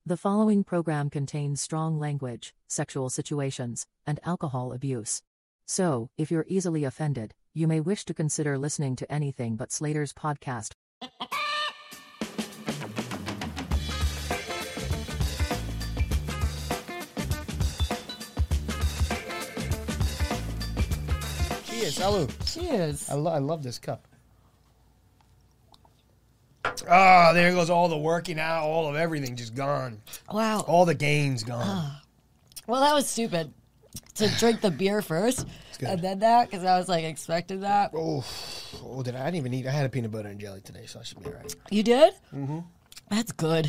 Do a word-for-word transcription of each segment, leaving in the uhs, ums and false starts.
The following program contains strong language, sexual situations, and alcohol abuse. So, if you're easily offended, you may wish to consider listening to anything but Slater's podcast. Cheers, salud. Cheers. I, lo- I love this cup. Ah, oh, there goes all the working out, all of everything just gone. Wow. All the gains gone. Well, that was stupid to drink the beer first and then that because I was like expecting that. Oh, oh, did I? I didn't even eat. I had a peanut butter and jelly today, so I should be all right. You did? Mm-hmm. That's good.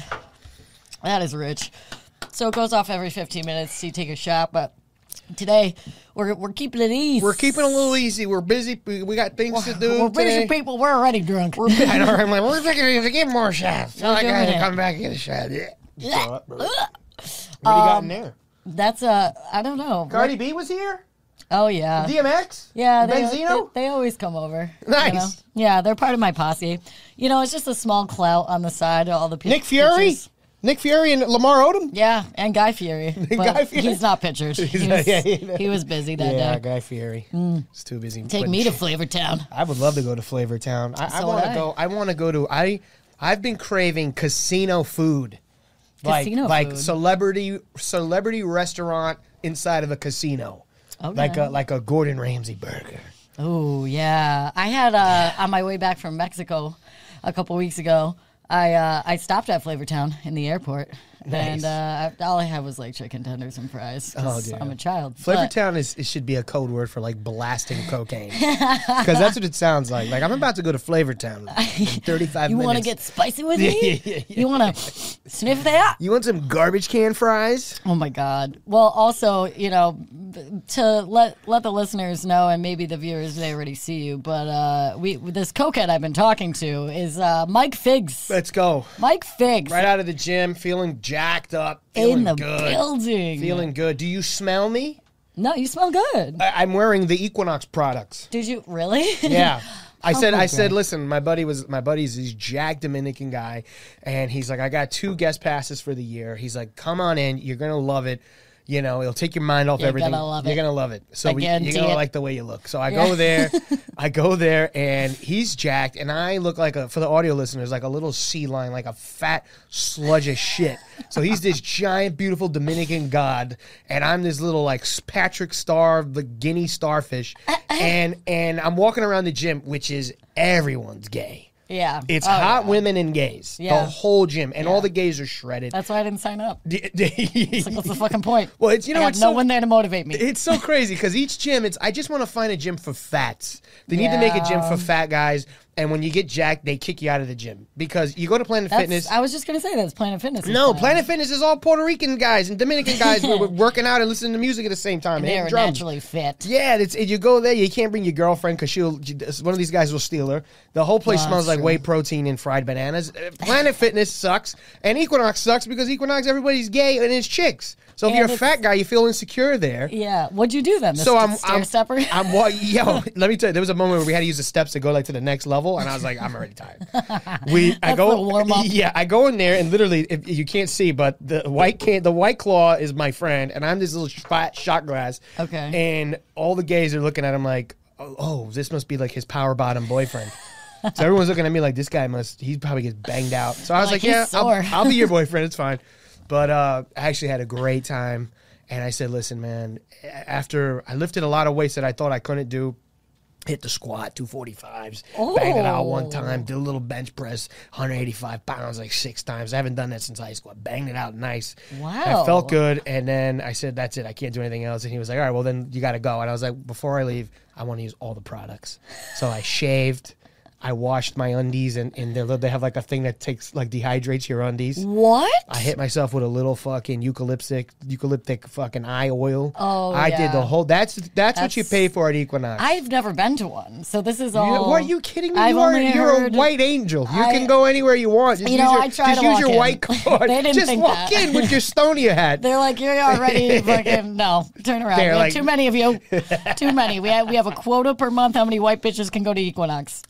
That is rich. So it goes off every fifteen minutes. So you take a shot, but today we're we're keeping it easy. We're keeping it a little easy. We're busy. We, we got things to do. We're busy today. people. We're already drunk. We're I know, I'm like, we're thinking to get more shots. Tell that doing guy to it. come back and get a shot. Yeah. Yeah. What do you got in there? That's a I don't know. Cardi B was here. Oh yeah. D M X. Yeah, they, Benzino. they, they always come over. Nice. You know? Yeah, they're part of my posse. You know, it's just a small clout on the side of all the people. Nick Fury. Nick Fury and Lamar Odom. Yeah, and Guy Fieri. But Guy Fieri? He's not pictured. He was, yeah, yeah. he was busy that Yeah, day. Guy Fieri. It's too busy. Take putting me to shit- Flavortown. I would love to go to Flavor Town. I, I So want would to I. go. I want to go to. I I've been craving casino food, like Casino like food. celebrity celebrity restaurant inside of a casino, Okay. like a like a Gordon Ramsay burger. Oh, yeah. I had, uh, on my way back from Mexico a couple weeks ago, I uh, I stopped at Flavortown in the airport. Nice. And uh, I- all I had was like chicken tenders and fries. 'cause Oh, dear. I'm a child. Flavor But- Town is it should be a code word for like blasting cocaine, because that's what it sounds like. Like I'm about to go to Flavor Town in thirty-five You minutes. want to get spicy with Yeah, me? yeah, yeah, yeah. You want to sniff that? You want some garbage can fries? Oh my God! Well, also, you know, b- to let let the listeners know, and maybe the viewers they already see you, but uh, we this cokehead I've been talking to is uh, Mike Figs. Let's go. Mike Figs Right out of the gym, feeling jacked up, feeling in the good, building. feeling good. Do you smell me? No, you smell good. I, I'm wearing the Equinox products. Did you really? Yeah. I said, I Humble said, brag. listen, my buddy was, my buddy's this jacked Dominican guy, and he's like, I got two guest passes for the year. He's like, come on in, you're gonna love it. You know, it'll take your mind off You're everything. gonna love You're it. gonna love it. So I we, guarantee you're gonna it. like the way you look. So I Yeah. go there, I go there, and he's jacked, and I look like a, for the audio listeners, like a little sea lion, like a fat sludge of shit. So he's this giant, beautiful Dominican god, and I'm this little like Patrick Star, the Guinea starfish, and and I'm walking around the gym, which is everyone's gay. Yeah. It's Oh, hot yeah. women and gays. Yeah. The whole gym. And Yeah. all the gays are shredded. That's why I didn't sign up. D- It's like, what's the fucking point? well, it's, you know, I got it's no so, one there to motivate me. it's so crazy because each gym, it's I just want to find a gym for fats. They need to make a gym Yeah. for fat guys. And when you get jacked, they kick you out of the gym because you go to Planet That's, Fitness. I was just gonna say that's Planet Fitness. No, Planet Fitness is all Puerto Rican guys and Dominican guys who are working out and listening to music at the same time. And and hitting they're drums. naturally fit. Yeah, it's, you go there, you can't bring your girlfriend because she'll. One of these guys will steal her. The whole place Well, smells that's like true. whey protein and fried bananas. Uh, Planet Fitness sucks, and Equinox sucks because Equinox everybody's gay and it's chicks. So if And you're a it's- fat guy, you feel insecure there. Yeah. What'd you do then? The So st- I'm, stair I'm, stepper? I'm, wa- yo, let me tell you, there was a moment where we had to use the steps to go like to the next level, and I was like, I'm already tired. We, I That's go, the warm-up. yeah, I go in there, and literally, if you can't see, but the white can, the white claw is my friend, and I'm this little fat shot glass. Okay. And all the gays are looking at him like, oh, oh this must be like his power bottom boyfriend. So everyone's looking at me like this guy must, he probably gets banged out. So I was Like, like, he's yeah, I'll, sore. I'll be your boyfriend. It's fine. But uh, I actually had a great time. And I said, listen, man, after I lifted a lot of weights that I thought I couldn't do, hit the squat, two forty-fives, banged it out one Oh. time, did a little bench press, one eighty-five pounds, like six times. I haven't done that since high school. I banged it out nice. Wow. I felt good. And then I said, that's it. I can't do anything else. And he was like, all right, well, then you got to go. And I was like, before I leave, I want to use all the products. So I shaved. I washed my undies, and, and they they have like a thing that takes like dehydrates your undies. What? I hit myself with a little fucking eucalyptic, eucalyptic fucking eye oil. Oh, I yeah. did the whole. That's that's, what you That's- pay for at Equinox. I've never been to one, so this is You- all. what are you kidding me? I've you are, only you're heard- a white angel. You I- can go anywhere you want. Just You use know, your, I try just to use walk your in. white card. They didn't just think walk that. in with your Stonia hat. They're like, you're already fucking no. Turn around. They're We have like- too many of you. Too many. We have we have a quota per month. How many white bitches can go to Equinox? Everybody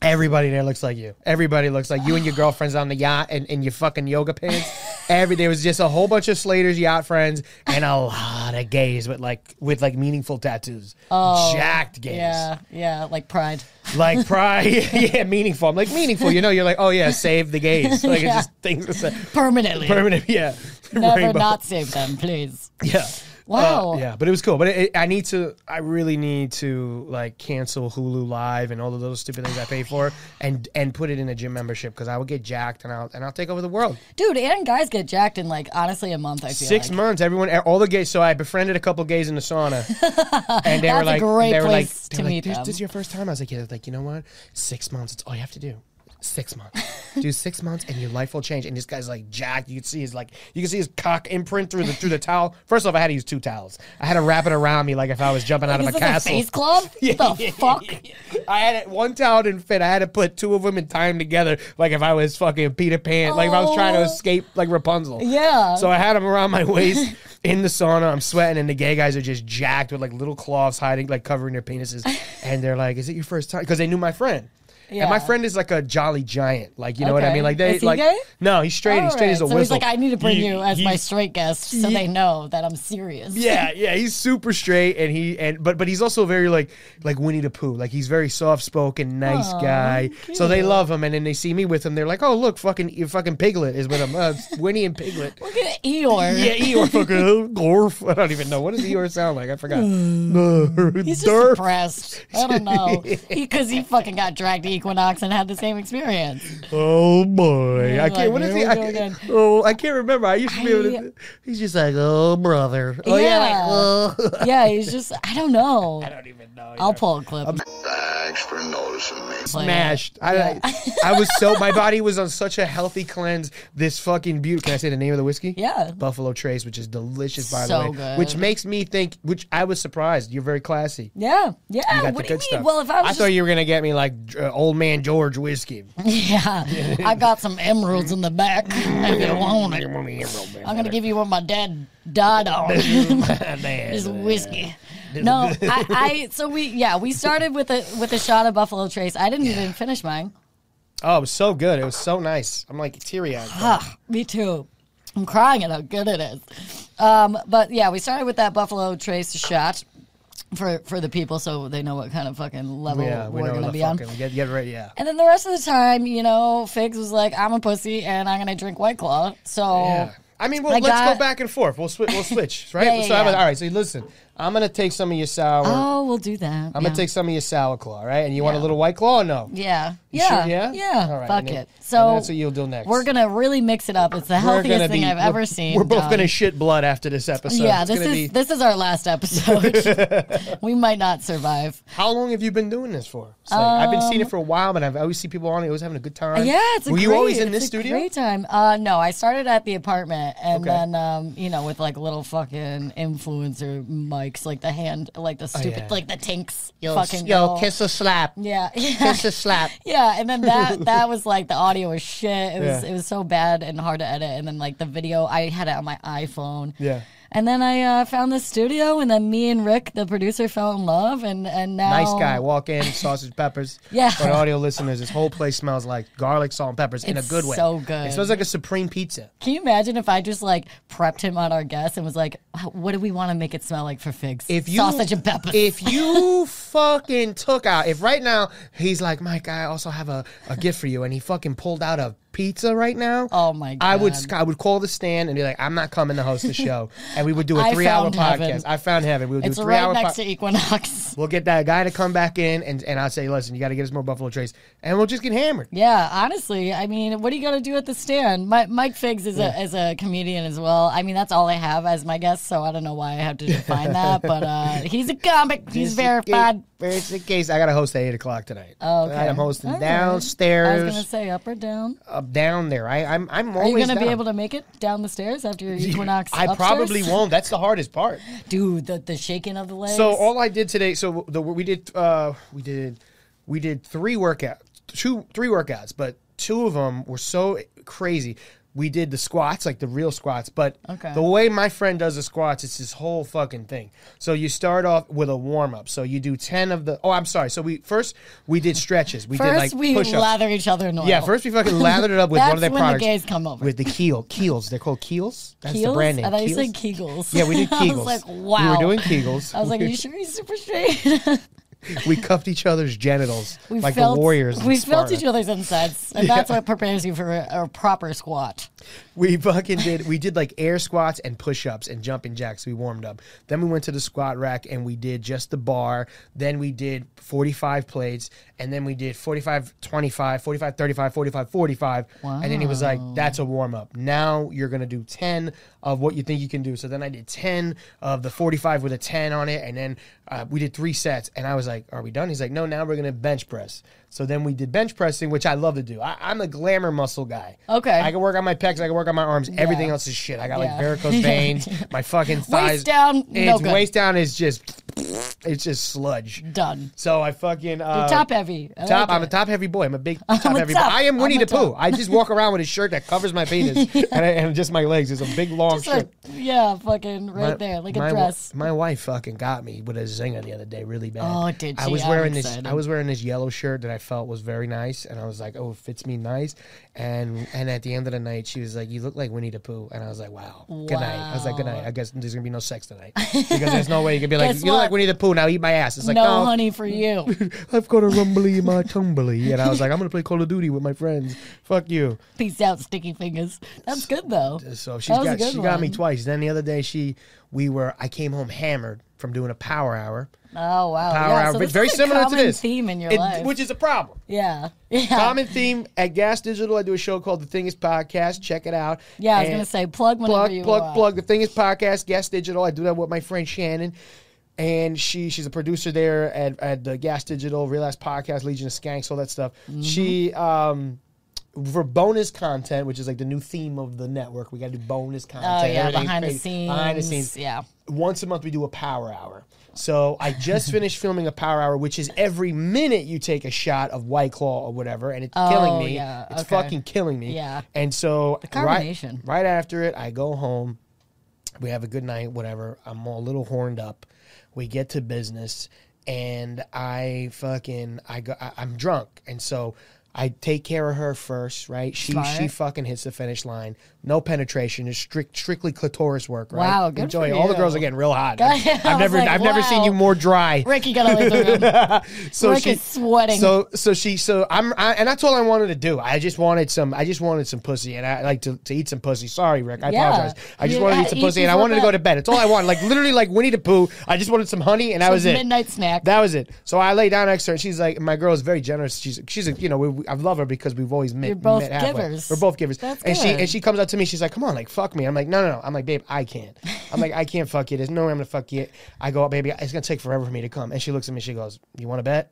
everybody there looks like you. Everybody looks like you and your girlfriend's on the yacht and, and your fucking yoga pants. Every there was just a whole bunch of Slater's yacht friends and a lot of gays with like with like meaningful tattoos. Oh, Jacked gays. Yeah, yeah, like pride. Like pride, yeah, meaningful. I'm like meaningful. You know, you're like, oh yeah, save the gays. Like Yeah. it's just things. That say, Permanently. permanent, yeah. Never Rainbow. not save them, please. Yeah. Wow. Uh, yeah, but it was cool. But it, it, I need to. I really need to like cancel Hulu Live and all of those stupid things I pay for, and and put it in a gym membership because I will get jacked and I'll and I'll take over the world. Dude, and guys get jacked in like honestly a month, I feel Six like. months, everyone, all the gays. So I befriended a couple gays in the sauna, and they That's were a like, great they were like, place they to were like, meet this, them. this is your first time. I was like, yeah, like you know what? Six months. It's all you have to do. Six months. Do six months and your life will change. And this guy's like jacked. You can see his like you can see his cock imprint through the through the towel. First off, I had to use two towels. I had to wrap it around me like if I was jumping out Is of a this castle. a face cloth? Yeah, the yeah, fuck? yeah, yeah. I had it, one towel didn't fit. I had to put two of them and tie them together like if I was fucking Peter Pan, like if I was trying to Oh. escape like Rapunzel. Yeah. So I had them around my waist in the sauna. I'm sweating, and the gay guys are just jacked with like little cloths hiding, like covering their penises. And they're like, "Is it your first time?" Because they knew my friend. And my Yeah. friend is like a jolly giant, like you know what I Okay. mean. Like they Is he like gay? no, he's straight. he's straight Alright, as a so whistle. he's like, I need to bring He- you as he- my straight guest so he- they know that I'm serious. Yeah, yeah, he's super straight, and he and but but he's also very like like Winnie the Pooh. Like he's very soft spoken, nice Aw, guy. So they cute. love him, and then they see me with him. They're like, oh look, fucking you fucking Piglet is with him. Uh, Winnie and Piglet. Look at Eeyore. Yeah, Eeyore fucking Gorf. I don't even know what does Eeyore sound like. I forgot. He's just Derp. depressed. I don't know. Because he, he fucking got dragged to Equinox and had the same experience. Oh boy, Yeah, I can't. like, What is here he? we I, go again. oh, I can't remember. I used to be able I- to. He's just like, oh brother. Oh yeah, like, oh. Yeah, he's just, I don't know. I don't even know. I'll pull a clip. Thanks for noticing me. Smashed. I, I was so my body was on such a healthy cleanse. This fucking beauty. Can I say the name of the whiskey? Yeah. Buffalo Trace, which is delicious by So the way. good. Which makes me think. Which I was surprised. You're very classy. Yeah, yeah. You got what the do you good mean? stuff. Well, if I was I just, thought you were gonna get me like uh, old man George whiskey. yeah, I got some emeralds in the back if you want it. I'm gonna give you what my dad died on. Just whiskey. No, I, I. So we, yeah, we started with a with a shot of Buffalo Trace. I didn't even finish mine. Oh, it was so good. It was so nice. I'm like teary eyed. Ah, me too. I'm crying at how good it is. Um, but yeah, we started with that Buffalo Trace shot for for the people, so they know what kind of fucking level Yeah, we we're know gonna the be on. fucking get get ready. Yeah. And then the rest of the time, you know, Figs was like, "I'm a pussy and I'm gonna drink White Claw." So Yeah. I mean, well, I let's got- go back and forth. We'll switch. We'll switch, right? Yeah, yeah, so I'm, yeah. all right. So listen, I'm gonna take some of your sour. oh, we'll do that. I'm yeah. gonna take some of your sour claw, right? And you want a Yeah. little White Claw or no? Yeah, You yeah, sure? Yeah. yeah. All right. Fuck and then- it. So and that's what you'll do next. we're gonna really mix it up. It's the We're healthiest gonna thing be- I've we're- ever seen. We're both done. gonna shit blood after this episode. Yeah, It's this gonna is be- this is our last episode. We might not survive. How long have you been doing this for? It's like, I've been seeing it for a while, but I've always see people on it, always having a good time. Yeah, it's a Were great, you always in it's this a studio? Great time. Uh, no, I started at the apartment, and Okay. then um, you know, with like little fucking influencer mics, like the hand, like the stupid, yeah. like the tinks, Yo, fucking yo, go. kiss a slap. Yeah, yeah. Kiss a slap. Yeah, and then that that was like the audio was shit. It was Yeah. it was so bad and hard to edit. And then like the video, I had it on my iPhone. Yeah. And then I uh, found this studio, and then me and Rick, the producer, fell in love, and and now Nice guy. Walk in, sausage, peppers. Yeah. For the audio listeners, this whole place smells like garlic, salt, and peppers in a It's good way. so good. It smells like a supreme pizza. Can you imagine if I just like prepped him on our guests and was like, "What do we want to make it smell like for Figs? If you Sausage and peppers." If you fucking took out, if right now he's like, Mike, I also have a, a gift for you, and he fucking pulled out a pizza right now. Oh, my I would God. I would call the stand and be like, I'm not coming to host the show, and we would do a I three hour found podcast. heaven. I found heaven. We would do it's a three right hour. next po- to Equinox. We'll get that guy to come back in, and and I'll say, listen, you got to get us more Buffalo Trace, and we'll just get hammered. Yeah, honestly, I mean, what are you gonna do at the stand? My, Mike Figs is a is a comedian as well. I mean, that's all I have as my guest, so I don't know why I have to define that. But uh, he's a comic. He's Just in verified. case- Just in case, I got to host at eight o'clock tonight. Oh, okay. Tonight I'm hosting All right. I downstairs, was gonna say up or down. up down there. I, I'm I'm Are always you gonna be down. able to make it down the stairs after your Equinox? I upstairs? probably won't. That's the hardest part. Dude, the the shaking of the legs. So all I did today, so the we did uh we did we did three workouts, two three workouts, but two of them were so crazy. we did the squats, like the real squats. But Okay. the way my friend does the squats, it's this whole fucking thing. So you start off with a warm up. So you do ten of the. Oh, I'm sorry. So we first we did stretches. We First, did like we push-ups. lather each other in oil. Yeah, first we fucking lathered it up with That's one of their when products. the gays come over. With the keel, keels. They're called keels. That's Keels? the brand name. I thought you Keels? said Kegels. Yeah, we did I Kegels. was like, wow. We were doing Kegels. I was like, are you sure he's super straight? We cuffed each other's genitals we like felt, the warriors. in We felt Sparta. each other's insides, and that's what prepares you for a, a proper squat. We fucking did. We did like air squats and push-ups and jumping jacks. We warmed up. Then we went to the squat rack and we did just the bar. Then we did forty-five plates, and then we did forty-five, twenty-five, forty-five, thirty-five, forty-five, forty-five. And then he was like, "That's a warm up. Now you're gonna do ten of what you think you can do." So then I did ten of the forty-five with a ten on it, and then uh, we did three sets. And I was like, "Are we done?" He's like, "No, now we're gonna bench press." So then we did bench pressing, which I love to do. I, I'm a glamour muscle guy. Okay. I can work on my pecs. I can work on my arms. Everything Yeah. else is shit. I got Yeah. like varicose veins. My fucking thighs. Waist down, no It's good. waist down is just, it's just sludge. Done. So I fucking uh, You're top heavy. I Top. like I'm a it. top heavy boy. I'm a big I'm top a heavy boy. top. I am Winnie I'm a the Pooh. top. I just walk around with a shirt that covers my penis and, I, and just my legs. It's a big long Just shirt. like, yeah, fucking right My- there, like my a wa- dress. My wife fucking got me with a zinger the other day, really bad. Oh, did I she? was I'm wearing this. excited. I was wearing this yellow shirt that I felt was very nice, and I was like, "Oh, it fits me nice." And and at the end of the night, she was like, "You look like Winnie the Pooh," and I was like, "Wow, good night." I was like, "Good night." I guess there's gonna be no sex tonight because there's no way you can be like, Guess "You look what? like Winnie the Pooh." Now eat my ass. It's like, no, no, honey, for you. I've got a rumbly in my tumbly, and I was like, "I'm gonna play Call of Duty with my friends." Fuck you. Peace out, sticky fingers. That's good though. So she's That was a got good she got me one. twice. Then the other day, she we were I came home hammered from doing a power hour. Oh wow, Power yeah. hour, So but this very is a similar to common this theme in your It- life, which is a problem. yeah, yeah. Common theme at Gas Digital. I do a show called The Thing Is Podcast. Check it out. Yeah, I was And gonna say plug whenever plug, you plug, want. plug. The Thing Is Podcast. Gas Digital. I do that with my friend Shannon, and she she's a producer there at at the Gas Digital, Real Ass Podcast, Legion of Skanks, all that stuff. Mm-hmm. She um. For bonus content, which is like the new theme of the network, we got to do bonus content. Oh yeah, Everything's behind the crazy. scenes. Behind the scenes. Yeah. Once a month we do a power hour. So I just finished filming a power hour, which is every minute you take a shot of White Claw or whatever, and it's Oh, killing me. yeah, It's okay. fucking killing me. Yeah. And so right, carbonation. right after it, I go home. We have a good night, whatever. I'm a little horned up. We get to business, and I fucking I go. I, I'm drunk, and so. I take care of her first, right? She Smart. she fucking hits the finish line. No penetration. It's strict strictly clitoris work, right? Wow, good Enjoy. for All the you. girls are getting real hot. God, I I've was never like, I've never seen wow. you more dry. Ricky got to leave the room. So Rick she is sweating. So so she so I'm I, and that's all I wanted to do. I just wanted some I just wanted some pussy, and I like to, to eat some pussy. Sorry, Rick. I Yeah. apologize. I just You- wanted to eat some eat pussy, and I before wanted to bed. go to bed. It's all I wanted. Like literally like Winnie the Pooh. I just wanted some honey, and that was it. Midnight snack. That was it. So I lay down next to her, and she's like, my girl is very generous. She's she's a, you know, we, I love her because we've always met. You're both met halfway. givers. We're both givers. That's and she good. and she comes up to me. She's like, come on, like fuck me. I'm like, no, no, no. I'm like, babe, I can't. I'm like, I can't fuck you. There's no way I'm gonna fuck you. I go, baby, it's gonna take forever for me to come. And she looks at me. She goes, you want to bet?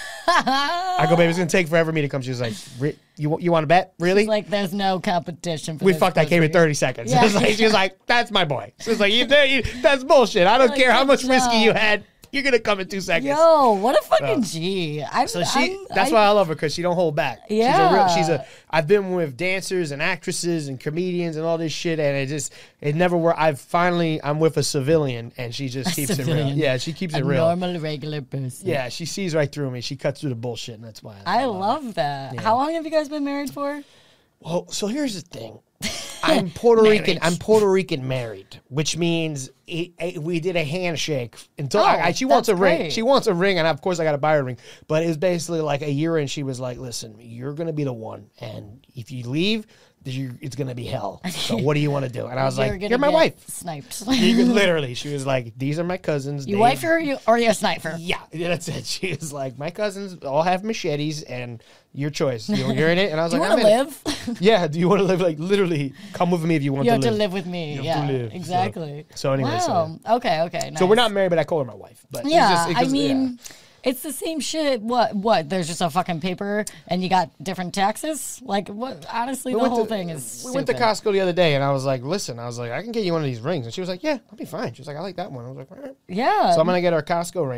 I go, baby, it's gonna take forever for me to come. She was like, Re- you you want to bet? Really? It's like there's no competition. For We this fucked. I came in pussy. thirty seconds. Yeah. It was like, she was like, "That's my boy." She was like, you, you, "That's bullshit. I don't Like, care how good much whiskey job. you had. You're gonna come in two seconds." Yo, what a fucking G. I'm, So she, I'm, that's I, why I love her because she don't hold back. she's a real, Yeah. she's a. I've been with dancers and actresses and comedians and all this shit, and it just it never worked. I've finally I'm with a civilian, and she just keeps it real. civilian. Yeah, she keeps a it real. normal, regular person. Yeah, she sees right through me. She cuts through the bullshit, and that's why I love her. love that. How long have you guys been married for? Well, so here's the thing. I'm Puerto Rican. Marriage. I'm Puerto Rican married, which means it, it- we did a handshake until Oh, I, I- she wants a that's ring. great. She wants a ring, and of course I got to buy her a ring. But it was basically like a year in. She was like, "Listen, you're gonna be the one, and if you leave, you, it's gonna be hell. So what do you want to do?" And I was You're like, gonna "You're my get wife." Sniped. You could literally, she was like, "These are my cousins." You They- wife her or you, or you a sniper? Yeah, that's it. She was like, "My cousins all have machetes, and your choice. You- You're in it." And I was Do you like, want to "I'm in it." live? Yeah, do you want to live? Like literally, come with me if you want You to have live. to live with me. You have Yeah, to live, so- exactly. so anyway, so- wow. okay, okay. Nice. So we're not married, but I call her my wife. But it's Yeah, just, it I goes- mean, it's the same shit. What? What? There's just a fucking paper, and you got different taxes. Like, what? Honestly, We the went whole to- thing is. We went to stupid. Costco the other day, and I was like, "Listen," I was like, "I can get you one of these rings," and she was like, "Yeah, I'll be fine." She was like, "I like that one." I was like, "All right." Yeah. So I'm gonna get her a Costco ring.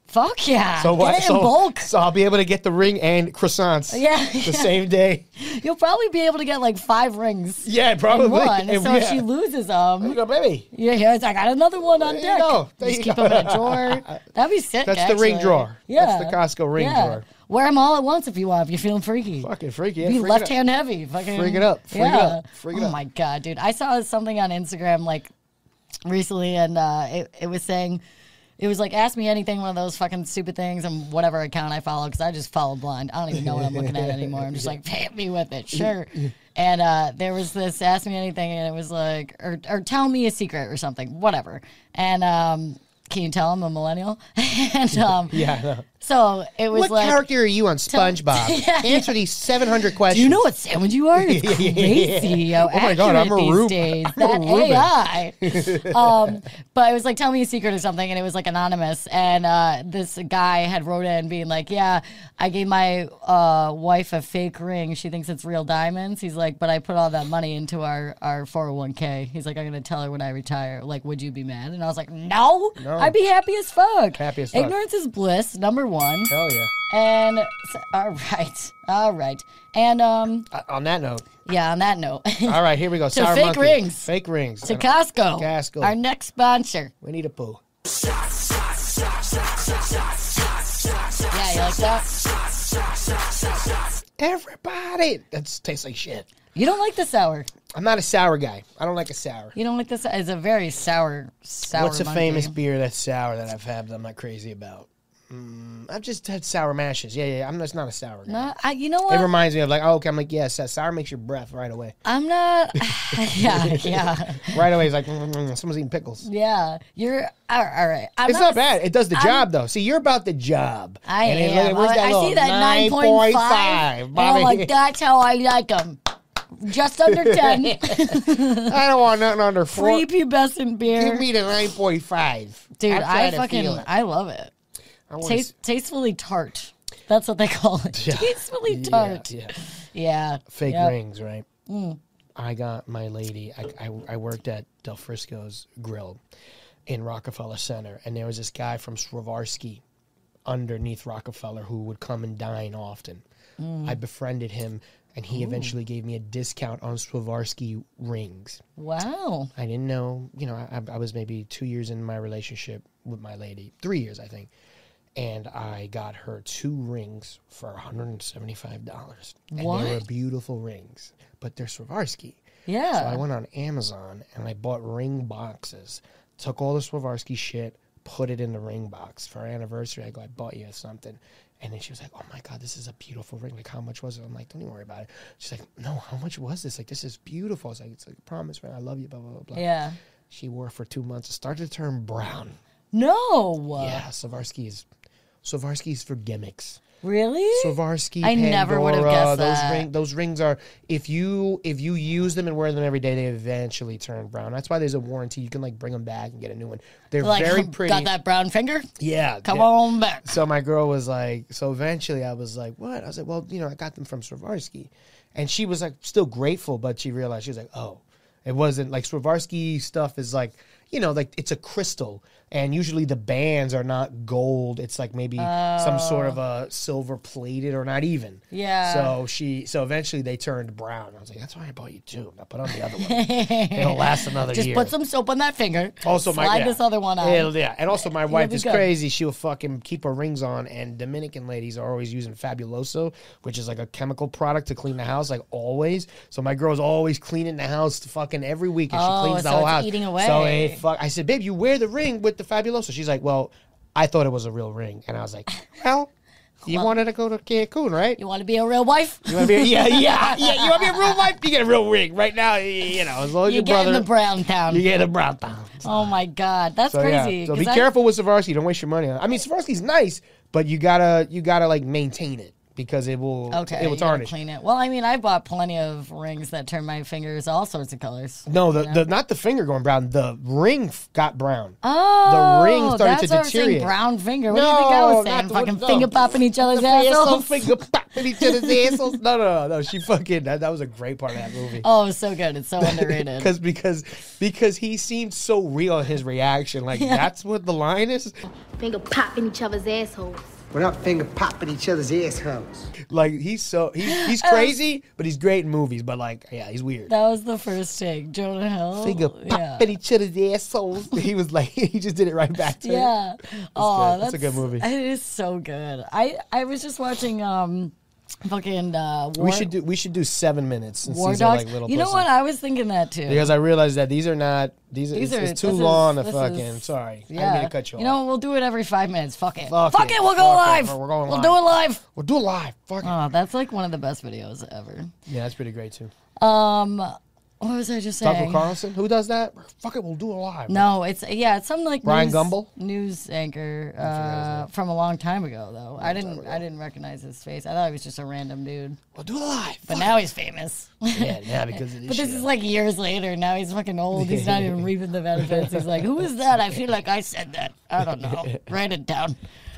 Fuck yeah. So Get what? it in So, bulk. so I'll be able to get the ring and croissants. Yeah, The yeah. same day. You'll probably be able to get like five rings. Yeah, probably. In one. And So yeah. if she loses There you them, go, baby. yeah, yeah, it's like, I got another one on There you deck. go. There Just you keep go. them in a drawer. That'd be sick. That's the ring actually. drawer. Yeah, That's the Costco ring yeah. drawer. Wear them all at once if you want. If you're feeling freaky. Fucking freaky. Yeah, Be freak it up. left hand heavy. Fucking Freak it up. Freak it yeah. up. Freak it oh up. my god, dude! I saw something on Instagram like recently, and uh, it it was saying. It was like, ask me anything, one of those fucking stupid things, and whatever account I follow, because I just follow blind. I don't even know what I'm looking at anymore. I'm just like, hit me with it, sure. And uh, there was this, ask me anything, and it was like, or, or tell me a secret or something, whatever. And um, can you tell I'm a millennial? and um, Yeah, I know. so it was What like, character are you on SpongeBob? Yeah, Answer these seven hundred questions. do you know what sandwich you are? It's crazy how Oh my God, I'm a accurate these Reuben. days. I'm a That Reuben. A I. um, but it was like, tell me a secret or something, and it was like anonymous. And uh, this guy had wrote in being like, yeah, I gave my uh, wife a fake ring. She thinks it's real diamonds. He's like, but I put all that money into our, our four oh one k. He's like, I'm going to tell her when I retire. Like, would you be mad? And I was like, no, No. I'd be happy as fuck. Happy as fuck. Ignorance is bliss, number one. Hell yeah. And so, all right, all right, and um, Uh, on that note, yeah. On that note, all right, here we go. to Sour fake monkey. rings, Fake rings. to Costco, Costco. our next sponsor. Winnie the Pooh. Yeah, you like that? Everybody. That tastes like shit. You don't like the sour. I'm not a sour guy. I don't like a sour. You don't like this. It's a very sour, sour. What's a monkey. famous beer that's sour that I've had that I'm not crazy about? Mm, I've just had sour mashes. Yeah, yeah. I'm just not a sour guy. No, I, you know It what? reminds me of like, oh, okay. I'm like, yes, yeah, sour makes your breath right away. I'm not. yeah, yeah, Right away, it's like mm, mm, mm, someone's eating pickles. yeah. You're all right. All right. I'm It's not a- bad. It does the I'm- job though. See, you're about the job. I And then am. look, where's I, I little see that nine point five. And I'm like, that's how I like them. Just under ten. I don't want nothing under four. Free pubescent beer. Give me the nine point five. Dude, I'll try I to fucking, feel it. I love it. I wanna Taste, tastefully tart. That's what they call it. Yeah. Tastefully Yeah, tart. yeah. Yeah. Fake Yep. rings, right? I got my lady. I, I, I worked at Del Frisco's Grill in Rockefeller Center, and there was this guy from Swarovski underneath Rockefeller who would come and dine often. I befriended him, and he eventually gave me a discount on Swarovski rings. Wow. I didn't know, you know, I, I was maybe two years in my relationship with my lady, three years, I think. And I got her two rings for one hundred seventy-five dollars. And they were What? beautiful rings, but they're Swarovski. Yeah. So I went on Amazon and I bought ring boxes, took all the Swarovski shit, put it in the ring box. For our anniversary, I go, I bought you something. And then she was like, oh my God, this is a beautiful ring. Like, how much was it? I'm like, don't even worry about it. She's like, no, how much was this? Like, this is beautiful. I was like, it's like a promise, man. I love you, blah, blah, blah, blah. Yeah. She wore it for two months. It started to turn brown. No. Yeah, Swarovski is, Swarovski is for gimmicks. Really? Swarovski, I Pandora, never would have guessed those that. Ring, those rings are, if you if you use them and wear them every day, they eventually turn brown. That's why there's a warranty. You can like bring them back and get a new one. They're Like, very pretty. got that brown finger? Yeah. Come yeah. on back. So my girl was like, so eventually I was like, what? I was like, well, you know, I got them from Swarovski. And she was like still grateful, but she realized, she was like, oh, it wasn't like Swarovski stuff is like, you know, like it's a crystal. And usually the bands are not gold. It's like maybe some sort of a silver plated or not even. Yeah. So she, so eventually they turned brown. I was like, that's why I bought you two. Now put on the other one. It'll last another Just year. put some soap on that finger. Also, my slide yeah. this other one on. It'll- yeah, and also my wife be is good. crazy. She'll fucking keep her rings on, and Dominican ladies are always using Fabuloso, which is like a chemical product to clean the house, like always. So my girl's always cleaning the house fucking every week, and Oh, she cleans the so whole it's house. eating So away. it fuck. I said, babe, you wear the ring with the Fabuloso. She's like, well, I thought it was a real ring, and I was like, well, you wanted to go to Cancun, right? You want to be a real wife? You want to be? A, yeah, yeah, yeah. You want to be a real wife? You get a real ring right now. You know, as long as You your get in brother, the brown town. you get a brown pound. Oh my God, that's So crazy. yeah, so 'cause be I- careful with Swarovski. Don't waste your money on it. I mean, Swarovski's nice, but you gotta you gotta like maintain it. because it will Okay, it you will gotta tarnish. clean it. Well, I mean, I bought plenty of rings that turn my fingers all sorts of colors. No, the, the not the finger going brown. The ring f- got brown. Oh, the ring started that's to what I was saying, deteriorate. brown finger. What no, do you think I was not saying? the- Fucking no. finger popping each other's The assholes? asshole finger popping each other's assholes. No, no, no, no. She fucking that, that was a great part of that movie. Oh, it's so good. It's so underrated. Because because because he seemed so real in his reaction. Like that's what the line is. Finger popping each other's assholes. We're not finger popping each other's assholes. Like he's so he's he's crazy, but he's great in movies. But like yeah, he's weird. That was the first take. Jonah Hill. Finger yeah. popping each other's assholes. He was like he just did it right back to him. Yeah. Oh, good. That's a good movie. It is so good. I I was just watching um fucking uh War, We should do we should do seven minutes since War these Dogs. are like little You know pussies. what? I was thinking that too. Because I realized that these are not these, are, These it's, are- it's too this is- long to this fucking is- sorry. I yeah. didn't mean to cut you, You off. know, we'll do it every five minutes. Fuck it. Fuck Fuck it. it. We'll go Fuck it. live. We're going we'll live. do it live. We'll do it live. Fuck it. Oh, that's like one of the best videos ever. Yeah, that's pretty great too. Um, what was I just Tucker saying? Carlson, who does that? Fuck it, we'll do it live. No, it's yeah, it's some like Brian news, Gumbel? news anchor uh, from a long time ago though. I didn't I didn't recognize his face. I thought he was just a random dude. We'll do it live. But Fuck now he's famous. it. yeah, yeah, because of this But this shit. is like years later. Now he's fucking old. He's not even reaping the benefits. He's like, who is that? I feel like I said that. I don't know. Write it down.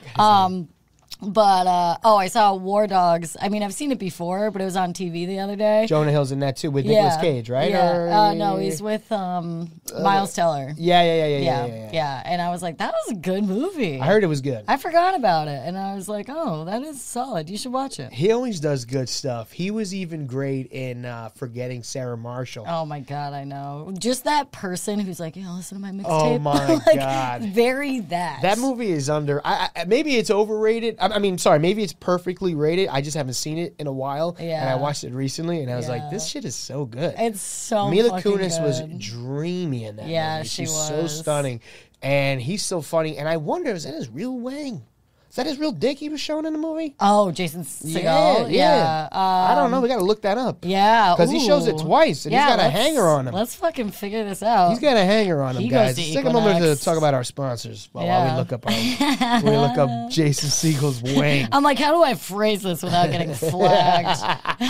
Um, but uh, oh, I saw War Dogs. I mean, I've seen it before, but it was on T V the other day. Jonah Hill's in that too with yeah. Nicolas Cage, right? Yeah. Or- Uh, no, he's with um, Miles Teller. Yeah, yeah, yeah, yeah, yeah, Yeah, yeah, yeah. yeah. And I was like, that was a good movie. I heard it was good. I forgot about it, and I was like, oh, that is solid. You should watch it. He always does good stuff. He was even great in uh, Forgetting Sarah Marshall. Oh my god, I know. Just that person who's like, yeah, listen to my mixtape. Oh my like, God. very that. That movie is under. I, I, maybe it's overrated. I, I mean, sorry, maybe it's perfectly rated. I just haven't seen it in a while, and Yeah. I watched it recently, and I was like, Yeah. "This shit is so good." It's so Mila fucking Kunis was good. dreamy in that. Yeah, movie. she She's so was. stunning, and he's so funny. And I wonder, is that his real Wang? Is that his real dick he was showing in the movie? Oh, Jason Segel. Yeah, Yeah, yeah. I don't Um, know. We got to look that up. Yeah, because he shows it ooh. twice, and he's got a let's- hanger on him. Let's fucking figure this out. He's got a hanger on him, He goes guys. to Let's take a moment to Equinox. talk about our sponsors while, Yeah. while we look up our, while we look up Jason Segel's Wang. I'm like, how do I phrase this without getting flagged?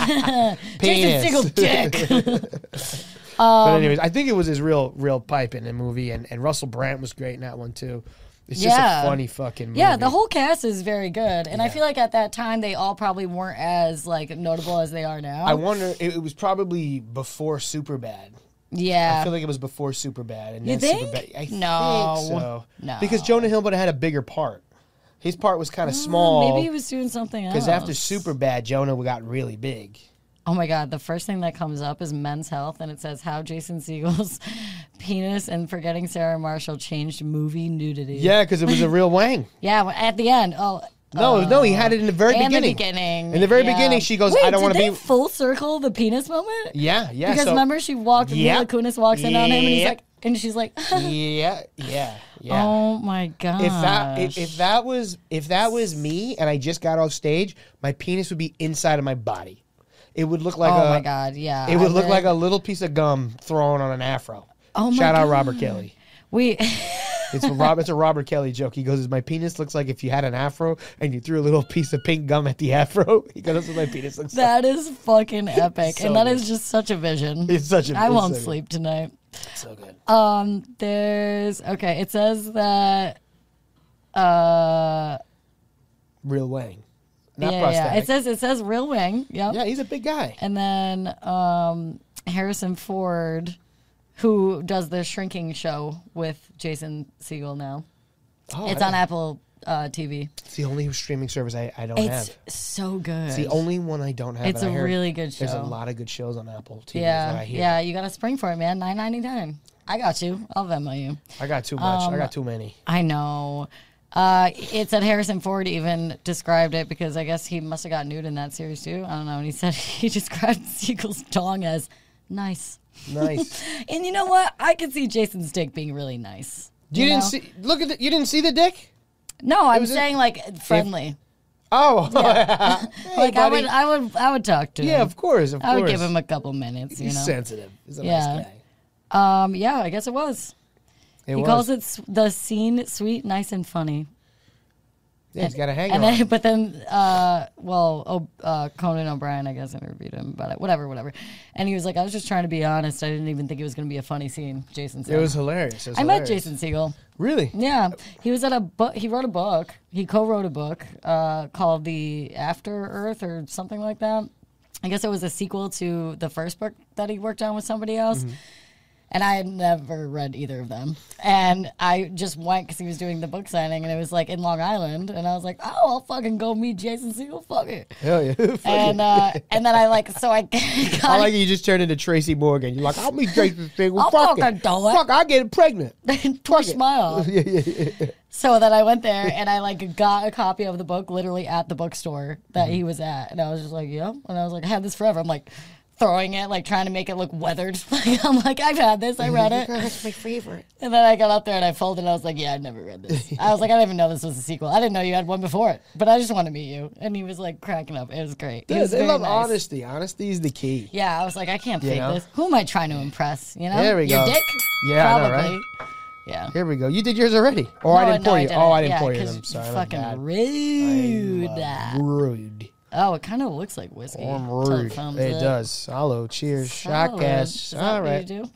Penis. Jason Segel dick. But anyways, I think it was his real real pipe in the movie, and, and Russell Brand was great in that one too. It's just Yeah. a funny fucking movie. Yeah, the whole cast is very good, and I feel like at that time they all probably weren't as like notable as they are now. I wonder. It, it was probably before Superbad. yeah, I feel like it was before Superbad. And You then think? Superbad, I No. think so. No. Because Jonah Hill would have had a bigger part. His part was kind of small. Oh, maybe he was doing something else. Because after Superbad, Jonah got really big. Oh my god, the first thing that comes up is Men's Health, and it says how Jason Segel's penis and Forgetting Sarah Marshall changed movie nudity. Yeah, because it was a real Wang. Yeah, well, at the end. Oh. No, no, he had it in the very and beginning. the beginning. In the very yeah. beginning, she goes, Wait, "I don't did want to they be." full circle the penis moment? Yeah, yeah. Because so, remember she walked, Yep. Mila Kunis walks in on him, and he's Yep. like, and she's like, yeah, yeah, yeah. oh my god. If that if, if that was if that was me and I just got off stage, my penis would be inside of my body. It would look like oh a my god, yeah. it would I look read- like a little piece of gum thrown on an afro. Oh my Shout out God. Robert Kelly. we. It's a Rob, it's a Robert Kelly joke. He goes, "My penis looks like if you had an afro and you threw a little piece of pink gum at the afro." He goes, "That's what my penis looks like." That is fucking epic, So and that good. is just such a vision. It's such a- I it's won't so good. sleep tonight. So good. Um, there's okay. It says that. Uh, Real Wang, not yeah, prosthetic. yeah. It says it says real wing. Yep. yeah, he's a big guy. And then um, Harrison Ford, who does the Shrinking show with Jason Segel now. Oh, It's I- on Apple uh, T V. It's the only streaming service I, I don't It's have. so good. It's the only one I don't have. It's and I a heard really good There's a show. lot of good shows on Apple T V. is Yeah, what I hear. yeah. You got to spring for it, man. Nine ninety nine. I got you. I'll Venmo you. I got too much. Um, I got too many. I know. Uh, it said Harrison Ford even described it because I guess he must have got nude in that series too. I don't know. And he said he described Segel's dong as nice. Nice. And you know what? I could see Jason's dick being really nice. You, didn't know? see? Look at the, you didn't see the dick? No, I'm was a- saying like friendly. Oh, like I would, I would, I would talk to him. yeah, of course, of I would course. give him a couple minutes. You He's know. sensitive. He's a Yeah. nice guy. Um. Yeah. I guess it was. It he was. calls it s- the scene sweet, nice, and funny. Yeah, he's got a hang And on. then, but then, uh, well, oh, uh, Conan O'Brien, I guess, interviewed him about it. Whatever, whatever. And he was like, I was just trying to be honest. I didn't even think it was going to be a funny scene. Jason said. It was hilarious. It was I hilarious. met Jason Segel. Really? Yeah, he was at a book. He wrote a book. He co-wrote a book uh, called The After Earth or something like that. I guess it was a sequel to the first book that he worked on with somebody else. Mm-hmm. And I had never read either of them. And I just went because he was doing the book signing, and it was like in Long Island. And I was like, oh, I'll fucking go meet Jason Segel. Fuck it. Hell yeah. Fuck And it. uh, and then I like, so I got I like you just turned into Tracy Morgan. You're like, I'll meet Jason Segel. I'll Fuck fucking it. do it. Fuck, I get pregnant. twitch my arm. yeah, yeah, yeah. So then I went there and I like got a copy of the book literally at the bookstore that Mm-hmm. he was at, and I was just like, "Yep." And I was like, "I had this forever." I'm like throwing it, like trying to make it look weathered. Like I'm like, "I've had this. I read it." That's my favorite. And then I got up there and I folded. And I was like, "Yeah, I'd never read this." I was like, "I didn't even know this was a sequel. I didn't know you had one before it, but I just want to meet you." And he was like cracking up. It was great. He Yeah, was they very love nice. honesty. Honesty is the key. Yeah, I was like, I can't fake know? this. Who am I trying to impress? You know, There we your go. dick. Yeah, I know, probably. right? Yeah. Here we go. You did yours already. Oh, I No, didn't no, pour I you. didn't. Oh, I didn't Yeah, pour you. 'cause I'm sorry. you're I'm fucking bad. rude. I'm rude. Oh, it kind of looks like whiskey. I'm Tell it rude. thumbs It up. does. Solo. Cheers. Shot Solid. gas. Is that All what right. you do?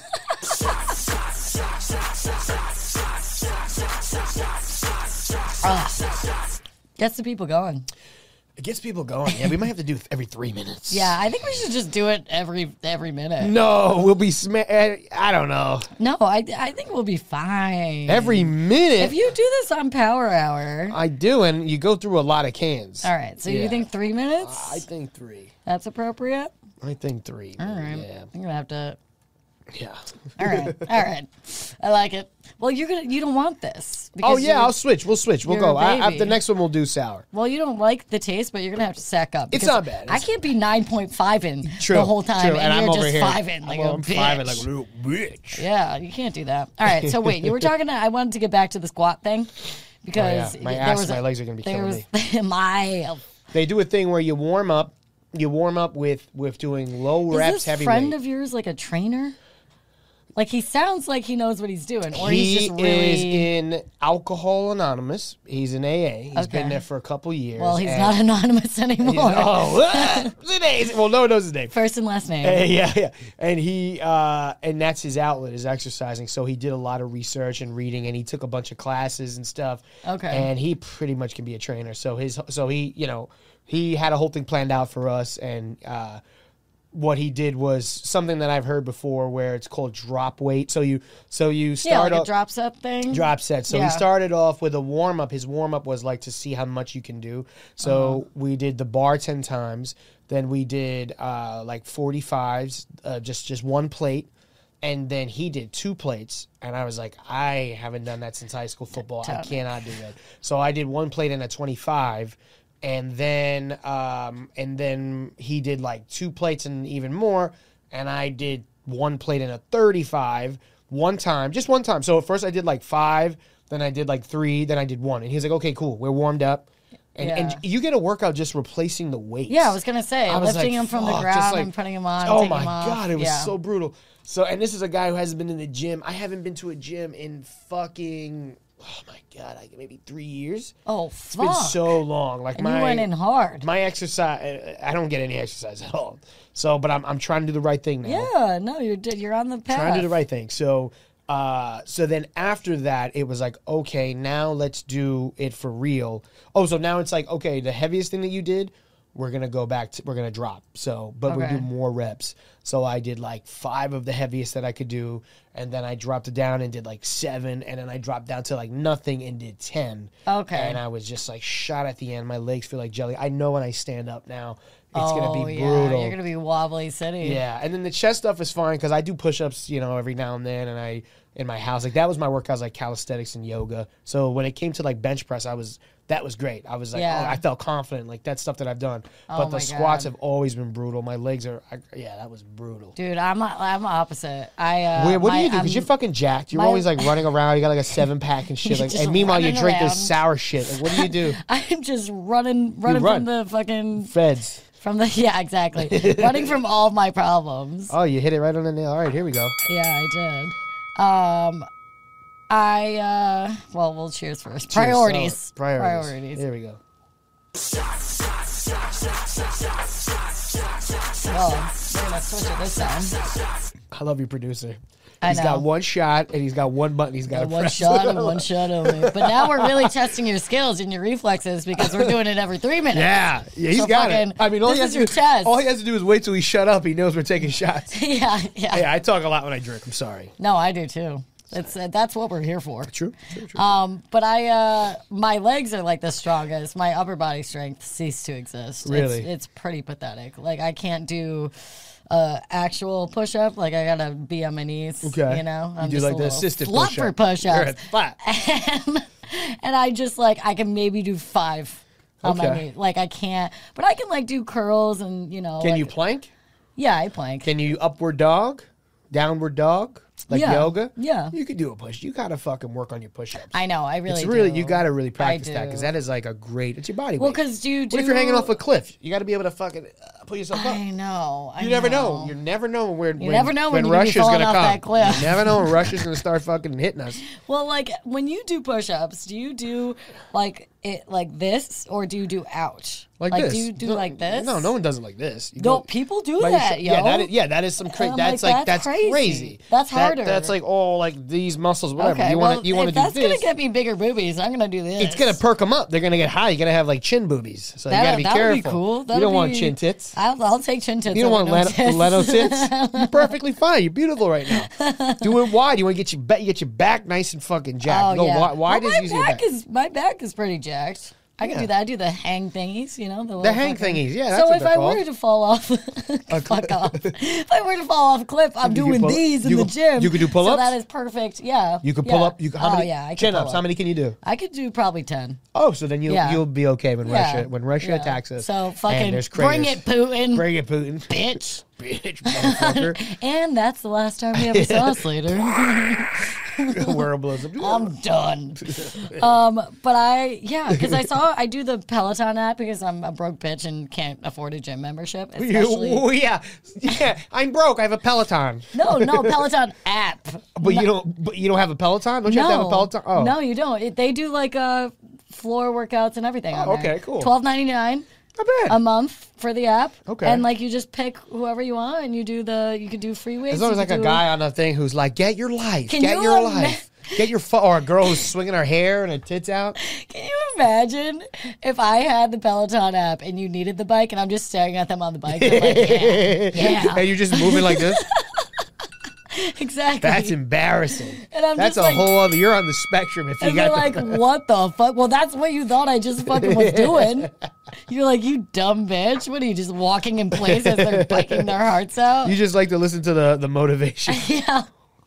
Ah. Gets the people going. It gets people going. Yeah, we might have to do it every three minutes. Yeah, I think we should just do it every every minute. No, we'll be sma- I don't know. No, I, I think we'll be fine. Every minute. If you do this on Power Hour. I do, and you go through a lot of cans. All right, so Yeah. you think three minutes? I think three. That's appropriate? I think three. All right. Yeah. I'm going to have to. Yeah. All right. All right. I like it. Well, you're gonna. You don't want this. Oh because yeah, you're- I'll switch. We'll switch. We'll you're go. a I, I, baby. the next one we'll do sour. Well, you don't like the taste, but you're gonna have to sack up. It's because not bad. I It's- can't be nine point five in True. the whole time, True. and, I'm you're over just here. five in like I'm, a I'm bitch. five in like a little bitch. Yeah, you can't do that. All right, so wait, you were talking. To, I wanted to get back to the squat thing because Oh, yeah. My there ass was and a- my legs are gonna be there killing was, me. My They do a thing where you warm up. You warm up with with doing low is reps, this heavy friend weight. of yours like a trainer? Like he sounds like he knows what he's doing, or he he's just really. is in Alcohol Anonymous. He's in A A. He's Okay. been there for a couple years. well, he's and not anonymous he's- anymore. oh, ah, what's his name? Well, no one knows his name. First and last name. Uh, yeah, yeah, and he uh, and that's his outlet is exercising. So he did a lot of research and reading, and he took a bunch of classes and stuff. Okay. and he pretty much can be a trainer. So his so he you know he had a whole thing planned out for us, and uh, what he did was something that I've heard before, where it's called drop weight. So you so you yeah, start like a off- drop set thing. drop set. So Yeah. he started off with a warm up. His warm up was like to see how much you can do. So Uh-huh. we did the bar ten times. Then we did uh, like forty-fives, uh, just just one plate. And then he did two plates, and I was like, I haven't done that since high school football. I Totally. cannot do that. So I did one plate and a twenty-five, and then um, and then he did like two plates and even more, and I did one plate and a thirty-five one time, just one time. So at first I did like five, then I did like three, then I did one, and he was like, okay, cool, we're warmed up. And, and Yeah. you get a workout just replacing the weights. Yeah, I was gonna say I was lifting like, him from the fuck, ground just like- and putting him on. Oh taking my him off. god, it was Yeah. so brutal. So, and this is a guy who hasn't been in the gym. I haven't been to a gym in fucking, oh my god, like maybe three years. Oh It's fuck! been so long. Like and my you went in hard. my exercise, I don't get any exercise at all. So, but I'm I'm trying to do the right thing now. Yeah, no, you're di- you're on the path. Trying to do the right thing. So, uh, so then after that, it was like, okay, now let's do it for real. Oh, so now it's like, okay, the heaviest thing that you did, we're gonna go back to, we're gonna drop. So, but we Okay. do more reps. So I did like five of the heaviest that I could do, and then I dropped it down and did like seven, and then I dropped down to like nothing and did ten. Okay. And I was just like shot at the end. My legs feel like jelly. I know when I stand up now, it's oh, gonna be yeah, brutal. You're gonna be wobbly city. Yeah, and then the chest stuff is fine because I do push-ups, you know, every now and then, and I in my house like that was my workouts like calisthenics and yoga. So when it came to like bench press, I was that was great. I was like, Yeah. oh, I felt confident, like that's stuff that I've done. Oh but the my squats God. have always been brutal. My legs are, I, yeah, that was brutal. Dude, I'm I'm opposite. I uh, Wait, what my- do you do? I'm- Because you're fucking jacked. You're my- always like running around. You got like a seven pack and shit. Like, Just and meanwhile, you running drink around. this sour shit. Like, what do you do? I'm just running running run. from the fucking Feds. from the yeah exactly running from all of my problems. Oh, you hit it right on the nail. All right, here we go. Yeah, I did. Um, I, uh, well, we'll cheers first. Cheers. Priorities. So, priorities. Priorities. There we go. Well, we're going to switch it this time. I love your producer. I He's know. got one shot and he's got one button he's got to One press. shot and one shot only. But now we're really testing your skills and your reflexes because we're doing it every three minutes. Yeah, yeah, he's So got fucking- it. I mean, all this he, has is to your do, test. all he has to do is wait till we shut up. He knows we're taking shots. yeah, yeah. Hey, I talk a lot when I drink. I'm sorry. No, I do too. It's uh, that's what we're here for. True, true, true. Um, but I, uh, my legs are like the strongest. My upper body strength ceased to exist. Really? It's, it's pretty pathetic. Like I can't do uh, actual push up. Like I gotta be on my knees. Okay. You know, You I'm do just like a the little assisted fluffer push-up. push You're ups. a flat. and, and I just like I can maybe do five on my Okay. knee. Like I can't, but I can like do curls and you know. Can like- you plank? Yeah, I plank. Can you upward dog? Downward dog? Like Yeah. yoga? Yeah. You could do a push. You gotta fucking work on your push-ups. I know. I really. It's really do. you gotta really I practice that because do. that is like a great. It's your body weight. Well, because do you do? what if you're hanging off a cliff? You got to be able to fucking uh, pull yourself up. I know. I You never know. You never know where. You when, never know when when you're gonna be Russia's falling gonna off come. that cliff. You never know when Russia's gonna start fucking hitting us. Well, like when you do push-ups, do you do like it like this, or do you do ouch? Like, like this. do you do No, like this? No, no one does it like this. You No, go- people do like, that, yo. Yeah, that is, yeah, that is some crazy. I'm That's like, like that's that's crazy. crazy. That's That- harder. that's like all like these muscles, whatever. Okay, you well, want to you want if to do that's this. gonna get me bigger boobies, I'm gonna do this. It's gonna perk them up. They're gonna get high. You're gonna have like chin boobies. So That, you gotta be that careful. would be cool. you That'd don't want be- chin tits. I'll, I'll take chin tits. You don't over want no Leno, tits. Leno tits. You're perfectly fine. You're beautiful right now. Do it wide. You want to get your back, you get your back nice and fucking jacked. Oh Go yeah. wide, wide well, is my usually back back. is my back is pretty jacked. I can Yeah. do that. I do the hang thingies, you know, the, The little hang fucking- thingies. Yeah, that's so what if they're I called. were to fall off, fuck off. If I were to fall off a cliff, I'm You could doing pull- these in you the could- gym. you could do So pull-ups? that is perfect. Yeah. You could pull yeah. up. You how oh, many yeah, I could chin pull ups? up. How many can you do? I could do probably ten. Oh, so then you'll Yeah. you'll be okay when Yeah. Russia when Russia Yeah. attacks us. So and fucking there's bring craters. it, Putin. Bring it, Putin. Bitch. Bitch, motherfucker. And that's the last time we ever saw Slater. Wearables. I'm done. Um, but I, yeah, because I saw, I do the Peloton app because I'm a broke bitch and can't afford a gym membership. Especially, You, yeah, yeah. I'm broke. I have a Peloton. no, no, Peloton app. But you don't. But you don't have a Peloton. Don't you have to have a Peloton? Oh, No, you don't. It, they do like uh, floor workouts and everything. Oh, on there. okay, cool. Twelve ninety nine not bad. a month for the app. Okay. And like you just pick whoever you want and you do the you could do free weights. As long you as like could a do- guy on a thing who's like, get your life, Can get you your ima- life, get your fu-, or a girl who's swinging her hair and her tits out. Can you imagine if I had the Peloton app and you needed the bike and I'm just staring at them on the bike? And I'm like, yeah, yeah. And you're just moving like this. Exactly. That's embarrassing. And I'm that's just a like- whole other. You're on the spectrum if you And they're got like, the, what the fuck? Well, that's what you thought I just fucking was doing. You're like, you dumb bitch. What are you, just walking in place as they're biking their hearts out? You just like to listen to the the motivation. Yeah.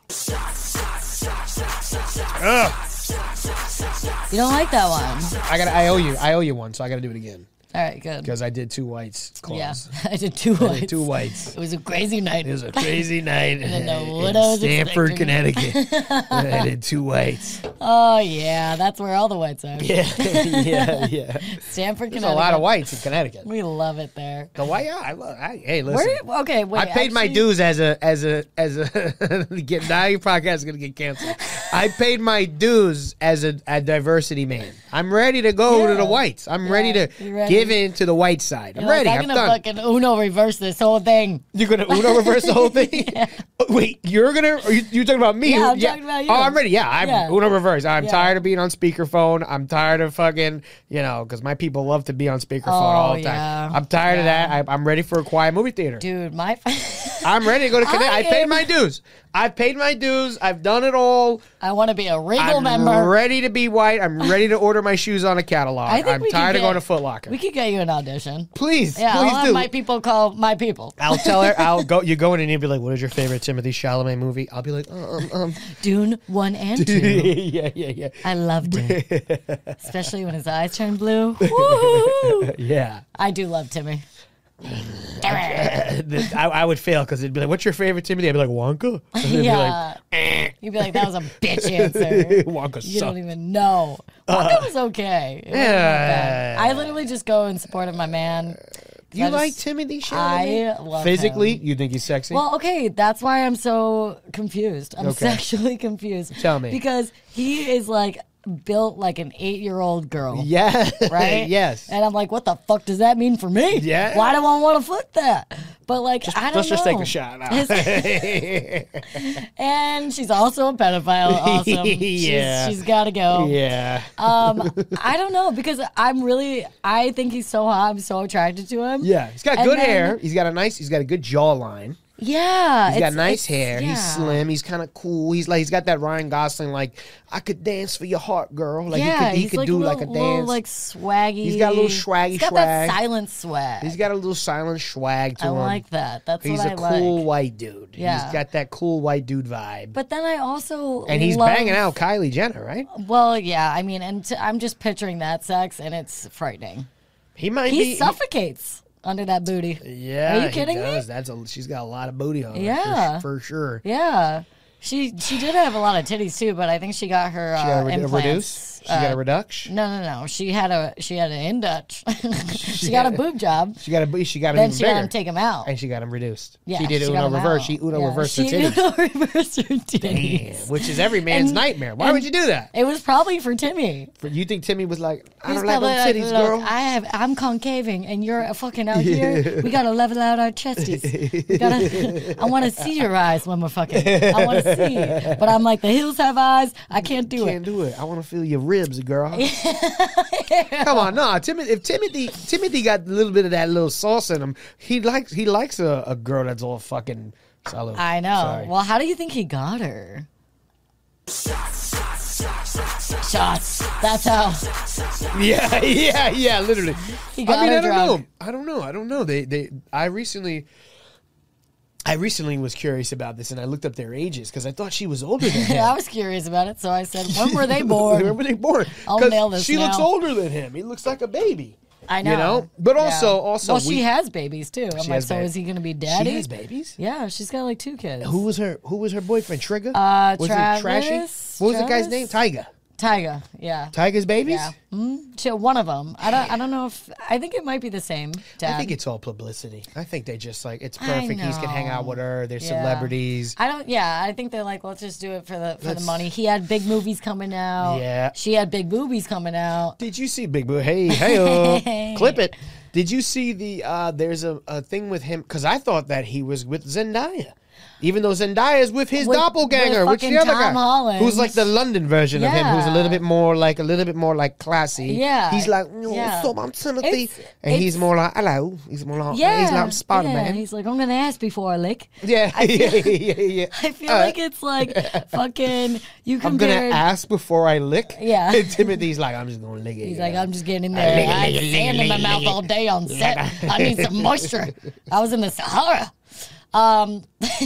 Ugh. You don't like that one. I got. I owe you. I owe you one, so I got to do it again All right, good. because I did two whites. Claws. Yeah, I did two I whites. did two whites. It was a crazy night. It was a crazy night didn't know in what I was Stamford, expecting. Connecticut. I did two whites. Oh, yeah, that's where all the whites are. Yeah, yeah, yeah. Stanford, There's Connecticut. a lot of whites in Connecticut. We love it there. The white, yeah, I love. I, hey, listen. Where, okay, wait. I paid my actually- dues as a as a as a get, now your podcast is gonna get canceled. I paid my dues as a, a diversity man. I'm ready to go Yeah. to the whites. I'm Yeah, ready to you're ready. give in to the white side. I'm You're like, ready. I'm I'm gonna done. fucking Uno reverse this whole thing. You're gonna Uno reverse the whole thing? Wait, you're gonna? Are you, you're talking about me? Yeah, I'm talking about you. Oh, I'm ready. Yeah, I'm Yeah. Uno reverse. I'm Yeah. tired of being on speakerphone. I'm tired of fucking, you know, because my people love to be on speakerphone all the time. yeah. I'm tired of Yeah. that. I, I'm ready for a quiet movie theater. Dude, my. I'm ready to go to Connecticut. I, I paid am- my dues. I've paid my dues. I've done it all. I want to be a Regal I'm member. ready to be white. I'm ready to order my shoes on a catalog. I think I'm we could tired of get- going to Foot Locker. We could get you an audition. Please, Yeah, please I'll have do. my people call my people. I'll tell her. I'll go. You go in and you'll be like, "What is your favorite Timothée Chalamet movie?" I'll be like, um, um. Dune one and two. yeah, yeah, yeah, I loved it, especially when his eyes turned blue. Woo-hoo. yeah. I do love Timmy. I, I would fail because it'd be like, "What's your favorite Timothy?" I'd be like, "Wonka." And they'd Yeah, you'd be like, "That was a bitch answer." be like, "Wonka You sucked." don't even know. Wonka was okay. It wasn't that bad. yeah. I literally just go in support of my man. You I like just- Timothy Chalamet? I love Physically, him. you think he's sexy? Well, okay, that's why I'm so confused. I'm Okay. sexually confused. Tell me. Because he is like built like an eight-year-old girl. yeah. Right? yes. And I'm like, what the fuck does that mean for me? Yeah. Why do I want to fuck that? But like, I don't Let's know. just take a shot now. And she's also a pedophile. Awesome. Yeah. She's, she's got to go. yeah. Um, I don't know because I'm really, I think he's so hot. I'm so attracted to him. yeah. He's got And good then- hair. He's got a nice. He's got a good jawline. Yeah. He's got it's- nice it's- hair. He's yeah. slim. He's kind of cool. He's like he's got that Ryan Gosling like I could dance for your heart, girl. Like yeah, he could he he's could like do little, like a little, dance. like swaggy. He's got a little swaggy He's got swag. that silent swag. He's got a little silent swag to I him. like that. That's He's what a I cool like. white dude. Yeah. He's got that cool white dude vibe. But then I also and he's love, banging out Kylie Jenner, right? Well, yeah. I mean, and t- I'm just picturing that sex, and it's frightening. He might He be. suffocates under that booty. Yeah, Are you he kidding me? does. That's a. She's got a lot of booty on her. Yeah. for, for sure. Yeah. She she did have a lot of titties too, but I think she got her She uh, got a, re- a implants. reduce. She got a uh, reduction. No, no, no. She had a she had an Indutch. she got a boob job. She got a. She got him Then even she bigger. got him take him out. and she got him reduced. Yeah, she did she Uno got him reverse. out. She Uno Yeah, reversed she the titties. Uno reversed her titties. Which is every man's And- nightmare. Why and would you do that? It was probably for Timmy. For- You think Timmy was like, I He's don't like probably them like, titties, "Look, girl. I have, I'm concaving, and you're fucking out here. We gotta level out our chesties. We gotta. I want to see your eyes when we're fucking. I want to see, but I'm like the hills have eyes. I can't do Can't it. do it. I want to feel your ribs, girl. Come on, no. Timothy, if Timothy, Timothy got a little bit of that little sauce in him, he likes he likes a, a girl that's all fucking solid. I know. Sorry. Well, how do you think he got her? Shots. That's how. Yeah, yeah, yeah. Literally. He got I mean, her I don't drunk. know. I don't know. I don't know. They, they. I recently, I recently was curious about this, and I looked up their ages because I thought she was older than him. I was curious about it, so I said, "When were they born?" When were they born? I'll 'Cause nail this She looks now. older than him. He looks like a baby. I know. You know? But Yeah. also, also, well, we- she has babies too. I'm She like, has so ba- is he going to be daddy? She has babies. Yeah, she's got like two kids. Who was her? Who was her boyfriend? Trigger. Uh, was Travis? it Trashy? What was the guy's Travis? name? Tyga. Tyga, yeah. Tyga's babies. Yeah. Mm-hmm. She, one of them. I don't. I don't know if. I think it might be the same. Dad. I think it's all publicity. I think they just like it's I perfect. He's can hang out know. with her. They're Yeah. celebrities. I don't. Yeah, I think they're like, let's just do it for the for Let's- the money. He had big movies coming out. Yeah. She had big boobies coming out. Did you see Big Boo? Hey, hey, clip it. Did you see the? uh There's a, a thing with him because I thought that he was with Zendaya. Even though Zendaya is with his With- doppelganger, with which the fucking other Tom guy, Holland. who's like the London version of him, who's a Yeah. little bit more like a little bit more like classy. Yeah. he's like, oh, Yeah. so I'm Timothy, It's- and he's it's- more like, hello. He's more like, Yeah, he's like Spider yeah. Man. He's like, I'm gonna ask before I lick. Yeah, I feel- yeah, yeah, yeah. I feel Uh, like it's like fucking. You I'm gonna compared. ask before I lick. Yeah. And Timothy's like, I'm just gonna lick it. He's yeah. like, I'm just getting in there. lick it, I lick had it, sand lick in it, my lick mouth it. all day on set. I need some moisture. I was in the Sahara. Um,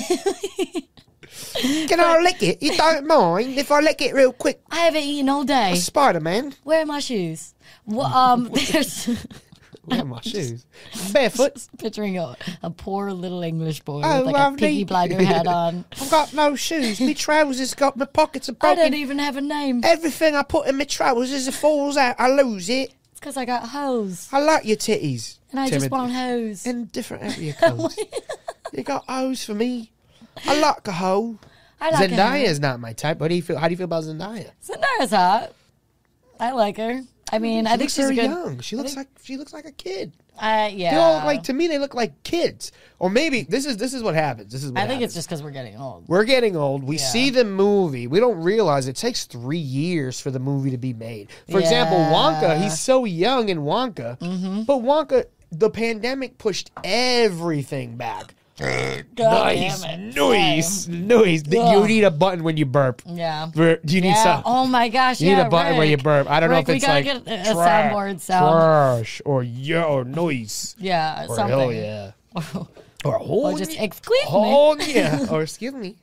Can I lick it? You don't mind if I lick it real quick? I haven't eaten all day. Spider Man. Where are my shoes? Well, um, there's Where are my shoes? Barefoot. picturing a, a poor little English boy Oh, with like a lovely. piggy blinder hat on. I've got no shoes. My trousers got my pockets are I broken. don't even have a name. Everything I put in my trousers, it falls out. I lose it. It's because I got hose. I like your titties. And I just Timothy. want hose. In different area codes. You got O's for me. I like a hoe. I like Zendaya her. is not my type. What do you feel? How do you feel about Zendaya? Zendaya's hot. I like her. I mean, She I think looks she's a very good. young. She I looks think- like she looks like a kid. Uh, yeah. They all like to me. They look like kids. Or maybe this is this is what happens. This is what I think happens. it's just because we're getting old. We're getting old. We Yeah. see the movie. We don't realize it takes three years for the movie to be made. For example, Yeah. Wonka, he's so young in Wonka. Mm-hmm. But Wonka, the pandemic pushed everything back. God nice, damn it. nice, nice. You Ugh. need a button when you burp. Yeah. For- Do you need Yeah. some? Oh my gosh. You need yeah, a button Rick. where you burp. I don't Rick, know if it's we like gotta get a, a trash, soundboard sound. trash or yeah or noise Yeah, or something. hell yeah or oh Or just yeah. excuse me. Oh yeah or excuse me.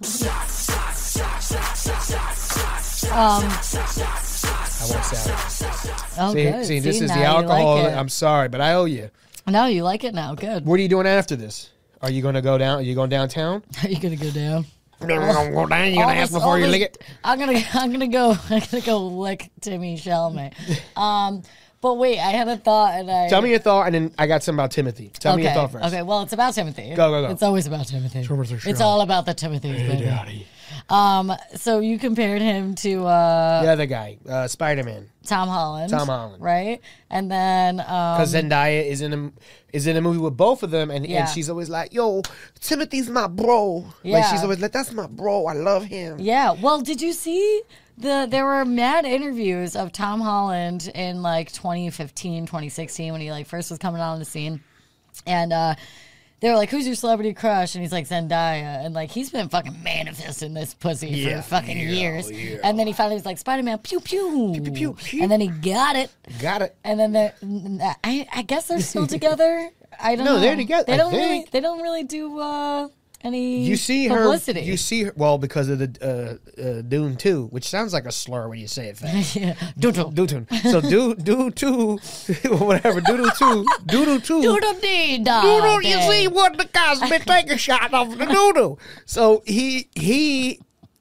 Um, I won't say it. oh, See, good. see, this is now the you alcohol. Like it. I'm sorry, but I owe you. No, you like it now. Good. What are you doing after this? Are you going to go down? Are you going downtown? Are you gonna go down? No, no, no, go down. You All going to ask this- before all you this- lick it? I'm gonna, I'm gonna go, I'm gonna go lick Timmy Chalamet. Um, But wait, I had a thought, and I Tell me your thought, and then I got something about Timothy. Tell okay. me your thought first. Okay, well, it's about Timothy. Go, go, go. It's always about Timothy. Timothy It's Chalamet. all about the Timothy's, baby. Um, so you compared him to uh, The other guy, uh, Spider-Man. Tom Holland. Tom Holland. Right? And then... Um, Because Zendaya is in a is in a movie with both of them, and, Yeah. and she's always like, "Yo, Timothy's my bro." Like Yeah. she's always like, "That's my bro. I love him." yeah. Well, did you see... The, there were mad interviews of Tom Holland in like twenty fifteen, twenty sixteen when he like first was coming out on the scene. And uh, they were like, who's your celebrity crush? And he's like, Zendaya. And like, he's been fucking manifesting this pussy Yeah, for fucking yeah, years. yeah. And then he finally was like, Spider-Man, pew, pew. pew, pew, pew. And then he got it. Got it. And then they're, I, I guess they're still together. I don't No, know. they're together, They I don't really, think. they don't really do uh, any You see publicity. her. You see her. Well, because of the uh, uh, Dune two, which sounds like a slur when you say it fast. yeah. Doodle. Dune. So do do two, whatever. Doodle two. Doodle two. Doodle dee da. Doodle, you see what the Cosby take a shot of the doodle. So he he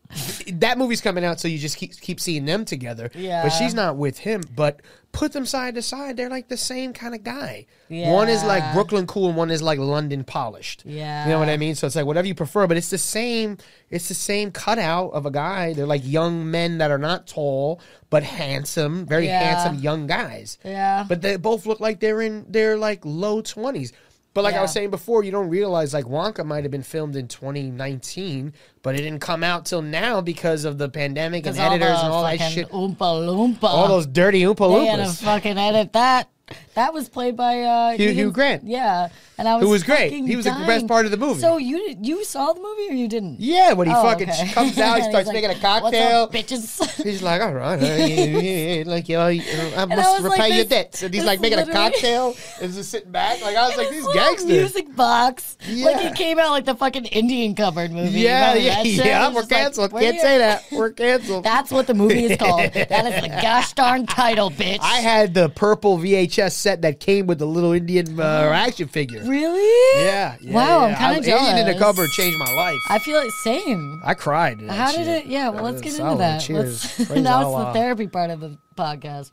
that movie's coming out, so you just keep keep seeing them together. Yeah. But she's not with him. But put them side to side, they're like the same kind of guy. One is like Yeah. Brooklyn cool and one is like London polished. Yeah. You know what I mean? So it's like whatever you prefer, but it's the same it's the same cutout of a guy. They're like young men that are not tall, but handsome, very Yeah. handsome young guys. Yeah. But they both look like they're in their like low twenties. But like I was Yeah. saying before, you don't realize like Wonka might have been filmed in twenty nineteen, but it didn't come out till now because of the pandemic and Because all editors the and all that fucking shit. Oompa Loompa. All those dirty Oompa They had to Loompas. fucking edit that. That was played by uh, Hugh- he Hugh didn't- Grant. Yeah, and I was Who was great. fucking He was the dying. best part of the movie. So you did- you saw the movie or you didn't? Yeah, when he Oh, fucking okay. comes out, he And starts he's making a like, cocktail. What's up, bitches? He's like, all right, uh, yeah, yeah, yeah, like, you know, I I must was like, repay your this- debts. And he's this like making a literally- cocktail and just sitting back. Like, I was like, His these little gangsters. music box. Like Yeah. it came out like the fucking Indian cupboard movie. Yeah, Remember yeah, that shit? yeah, It was we're just like, canceled. where Can't you- say that. We're canceled. That's what the movie is called. That is the gosh darn title, bitch. I had the purple V H S set that came with the little Indian uh, action figure. Really? Yeah, yeah. Wow, I'm yeah. kinda Alien in the jealous. cupboard changed my life. I feel like same. I cried. at that How did shit. it? Yeah, well, let's Uh, get solid. into that. Cheers. Let's, Praise now it's Allah. the therapy part of the podcast.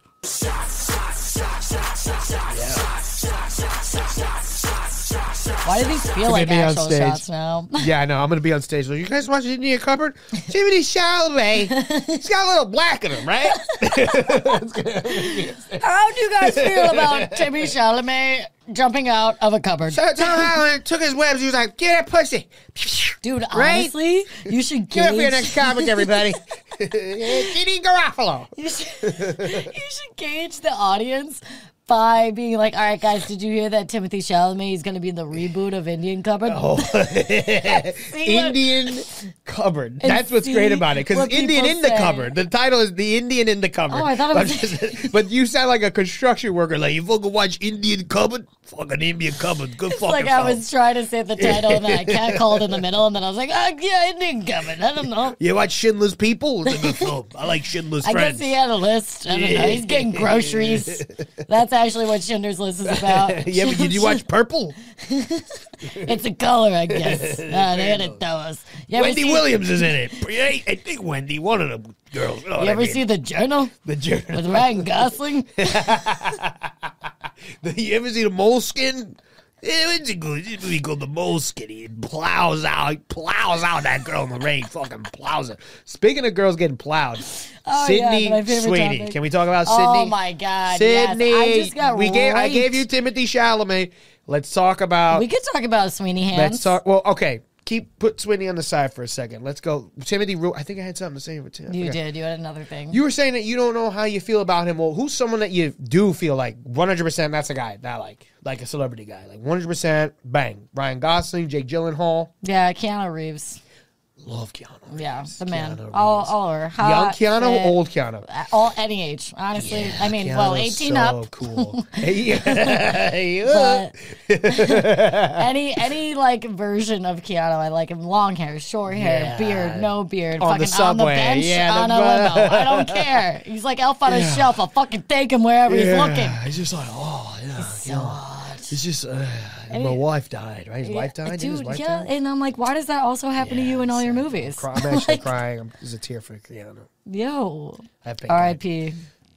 Why do these feel To like get me on actual stage. shots now? Yeah, I know. I'm gonna be on stage. Like, you guys watch Indian Cupboard? Timothy Chalamet. He's got a little black in him, right? How do you guys feel about Timmy Chalamet jumping out of a cupboard? So Tom Holland took his webs. He was like, "Get that pussy, Dude, Right? honestly, you should get up for your gauge. next comic, everybody." Giddy Garofalo. You should, you should gauge the audience by being like, all right, guys, did you hear that Timothy Chalamet is going to be in the reboot of Indian Cupboard? Oh. See what- Indian Cupboard. And That's what's see great about it. Because what Indian people in the say. cupboard. The title is The Indian in the Cupboard. Oh, I thought it I'm was- just- but you sound like a construction worker. Like, you fucking watch Indian Cupboard? Fucking Indian Cupboard. Good It's fucking like I film. was trying to say the title and then I cat called in the middle and then I was like, oh, yeah, Indian Cupboard. I don't know. You watch Schindler's People? It's a good film. I like Schindler's I Friends. guess he had a list. I don't know. He's getting groceries. That's actually what Schindler's List is about. Yeah, but did you watch Purple? It's a color, I guess. Uh, they had to tell us. You ever Wendy see, Williams is in it. I I think Wendy, one of the girls. You, know what You I ever mean? see The Journal the journal? with Ryan Gosling? You ever see the Moleskin? Yeah, it's a good it's a movie called The Moleskin. He plows out, he plows out that girl in the rain. Fucking plows her. Speaking of girls getting plowed, Oh, yeah, Sydney my favorite Sweeney. topic. Can we talk about Sydney? Oh my God! yes. Sydney, I just got we gave I raped. gave you Timothy Chalamet. Let's talk about. We could talk about Sweeney Hands. let's talk. Well, okay. Keep put Sweeney on the side for a second. Let's go. Timothy. Ru- I think I had something to say with Tim. I You forgot. did. You had another thing. You were saying that you don't know how you feel about him. Well, who's someone that you do feel like one hundred percent that's a guy that I like, like a celebrity guy, like one hundred percent bang. Ryan Gosling, Jake Gyllenhaal. yeah, Keanu Reeves. Love Keanu Reeves. Yeah, the man. Keanu All, Reeves. all over. Young Hot, Keanu, fit, old Keanu. uh, all any age. Honestly, Yeah, I mean, well, Keanu's eighteen so up. cool. Yeah. But any any like version of Keanu, I like him. Long hair, short hair, Yeah. beard, no beard, On the fucking on the subway, bench, yeah, on the a bu- limo. I don't care. He's like elf on a shelf. I'll fucking take him wherever he's looking. He's just like, oh, yeah. So hot. It's just, uh, And my it- wife died, right? His wife died? Didn't his Dude, wife yeah, die? and I'm like, why does that also happen to you in all your movies? Cry- I'm actually Like, crying. I'm, there's a tear for Keanu. Yo, I have pink R eye. I P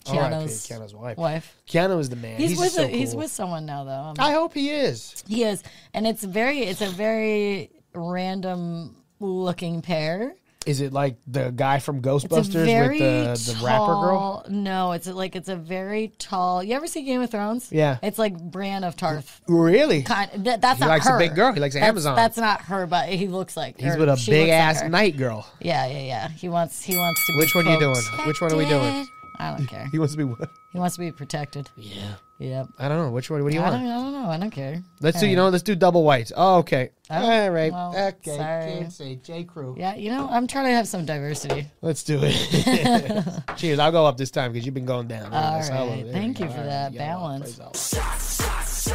R I P, Keanu's, Keanu's wife. wife. Keanu is the man. He's, He's, with just so a, he's cool. with someone now though. Um, I hope he is. he is, and it's very it's a very random looking pair. Is it like the guy from It's a Ghostbusters very with the, the rapper girl? tall- No, it's a, like it's a very tall. You ever see Game of Thrones? Yeah. It's like Bran of Tarth. Really? Kind. That, that's He not likes a her. big girl. He likes that's, Amazon. That's not her, but he looks like. He's her. with a She big looks like ass her. night girl. Yeah, yeah, yeah. He wants. He wants to. Which be one are you doing? protected. Which one are we doing? I don't care. He wants to be what? He wants to be protected. Yeah. Yep. I don't know. Which one? What do you I want? don't, I don't know. I don't care. Let's All do, you right. know, let's do double whites. Oh, okay. Oh, All right. well, okay. sorry. Can't say J. Crew. Yeah, you know, I'm trying to have some diversity. Let's do it. Cheers. I'll go up this time because you've been going down. All That's how- right. there Thank we you go. for All that right. Yeah, well, balance. praise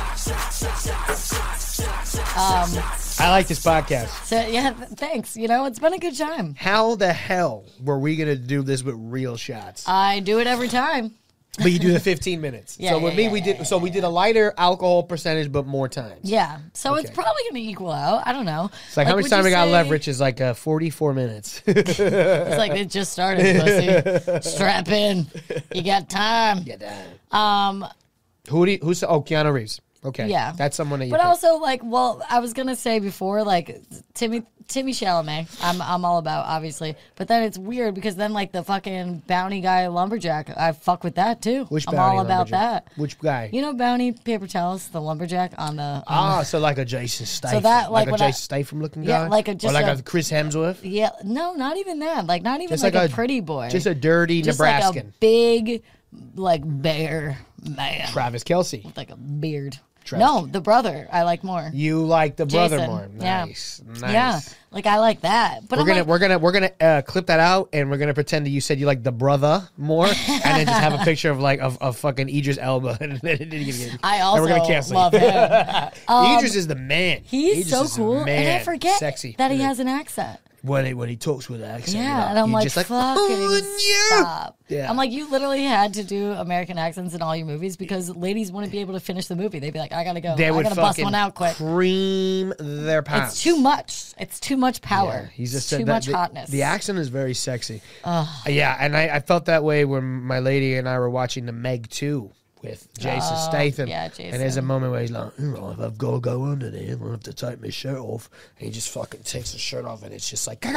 Um, Allah. I like this podcast. so yeah, th- thanks. You know, it's been a good time. How the hell were we going to do this with real shots? I do it every time. But you do the fifteen minutes. Yeah, so yeah, with me, yeah, we yeah, did. So we did a lighter alcohol percentage, but more times. Yeah, so it's Okay. probably going to equal out. I don't know. It's like, how much would time you we got say- left, Rich? Is like uh, forty-four minutes. It's like it just started, pussy. Strap in. You got time. Get down. Um, Who do you, who's oh Keanu Reeves? Okay, Yeah. that's someone that you. but pick. also like, well, I was gonna say before, like Timmy Timmy Chalamet. I'm I'm all about obviously, but then it's weird because then like the fucking bounty guy lumberjack, I fuck with that too. Which I'm bounty all about lumberjack? that. Which guy? You know, bounty paper towels, the lumberjack on the. On Ah, so like a Jason Statham, that, like, like, when a I- Jason Statham looking Yeah, guy, like a- or just like a- a, Chris Hemsworth, Yeah, no, not even that. Like not even just like, like, a, pretty boy. just a dirty Just Nebraskan, like a big, like bear man, Travis Kelce. with like a beard. Travis. No, the brother I like more. You like the brother Jason, more? yeah. Nice, nice. Yeah, like I like that. But We're I'm gonna like, we're gonna we're gonna uh, clip that out, and we're gonna pretend that you said you like the brother more, and then just have a picture of like of, of fucking Idris Elba, and then I and also we're gonna cancel love you. him. Um, Idris is the man. He's Idris so is the cool, and I man. forget sexy that he has an accent. when he when he talks with an accent. Yeah, you know, and I'm you're like, just like, fucking "Oh, yeah." stop. Yeah. I'm like, you literally had to do American accents in all your movies because ladies wouldn't be able to finish the movie. They'd be like, I gotta go. They I would gotta bust fucking one out quick. cream their pants. It's too much. It's too much power. Yeah, he's just too said much that, the, hotness. The accent is very sexy. Yeah, and I, I felt that way when my lady and I were watching the Meg two with Jason Statham. yeah, Jason. And there's a moment where he's like, oh, if I've got to go under there, I'm going to have to take my shirt off. And he just fucking takes his shirt off, and it's just like,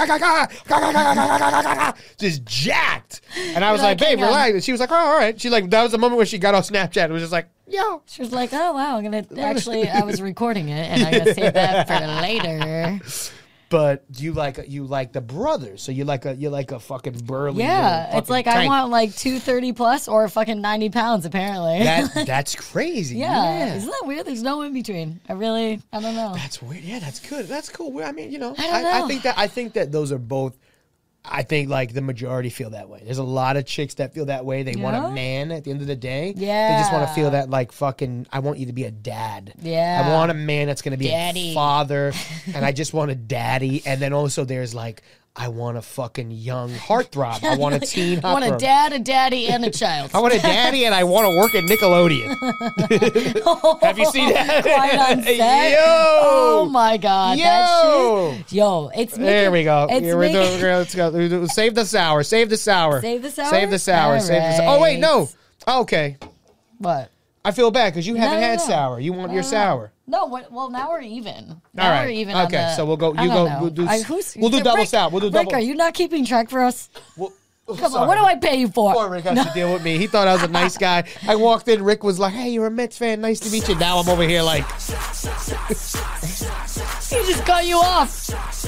just jacked. And I was You're like, like, babe, hang on. relax. And she was like, oh, all right. She's like, that was the moment where she got off Snapchat. It was just like, yo. She was like, oh, wow, I'm going to actually, I was recording it and I'm going to save that for later. But you like you like the brothers, so you like a you like a fucking burly. Yeah, little it's fucking like I tank. want like two thirty plus or fucking ninety pounds, apparently. that. That's crazy. yeah. Yeah. Isn't that weird? There's no in between. I really, I don't know. That's weird. Yeah, that's good. That's cool. Well, I mean, you know, I don't I, know. I think that I think that those are both. I think like the majority feel that way. There's a lot of chicks that feel that way. They want Yeah? a man at the end of the day. Yeah. They just want to feel that like fucking. I want you to be a dad. Yeah. I want a man that's going to be Daddy. a father, and I just want a daddy. And then also there's like. I want a fucking young heartthrob. I want a teen I want a heartthrob. dad, a daddy, and a child. I want a daddy, and I want to work at Nickelodeon. Have you seen that? Quite on set. Yo! Oh my god. Yo! That shit. Yo, it's making, There we go. It's Here we're making, doing, we're gonna- let's go. We do- Save the sour. Save the sour. Save the sour? Save the sour. All Save the sour. Oh wait, no. right. Okay. What? I feel bad because you haven't no, had no. sour. You want No, your no, no. sour. No, what, well now we're even. Now All right. we're even. on Okay, the- so we'll go- I you don't go- know. we'll do- I- who's- we'll do double Rick, sour. We'll do Rick, double- are you not keeping track for us? Well, Come on, what do I pay you for? Poor Rick has to deal with me. He thought I was a nice guy. I walked in. Rick was like, "Hey, you're a Mets fan. Nice to meet you." Now I'm over here like, He just cut you off.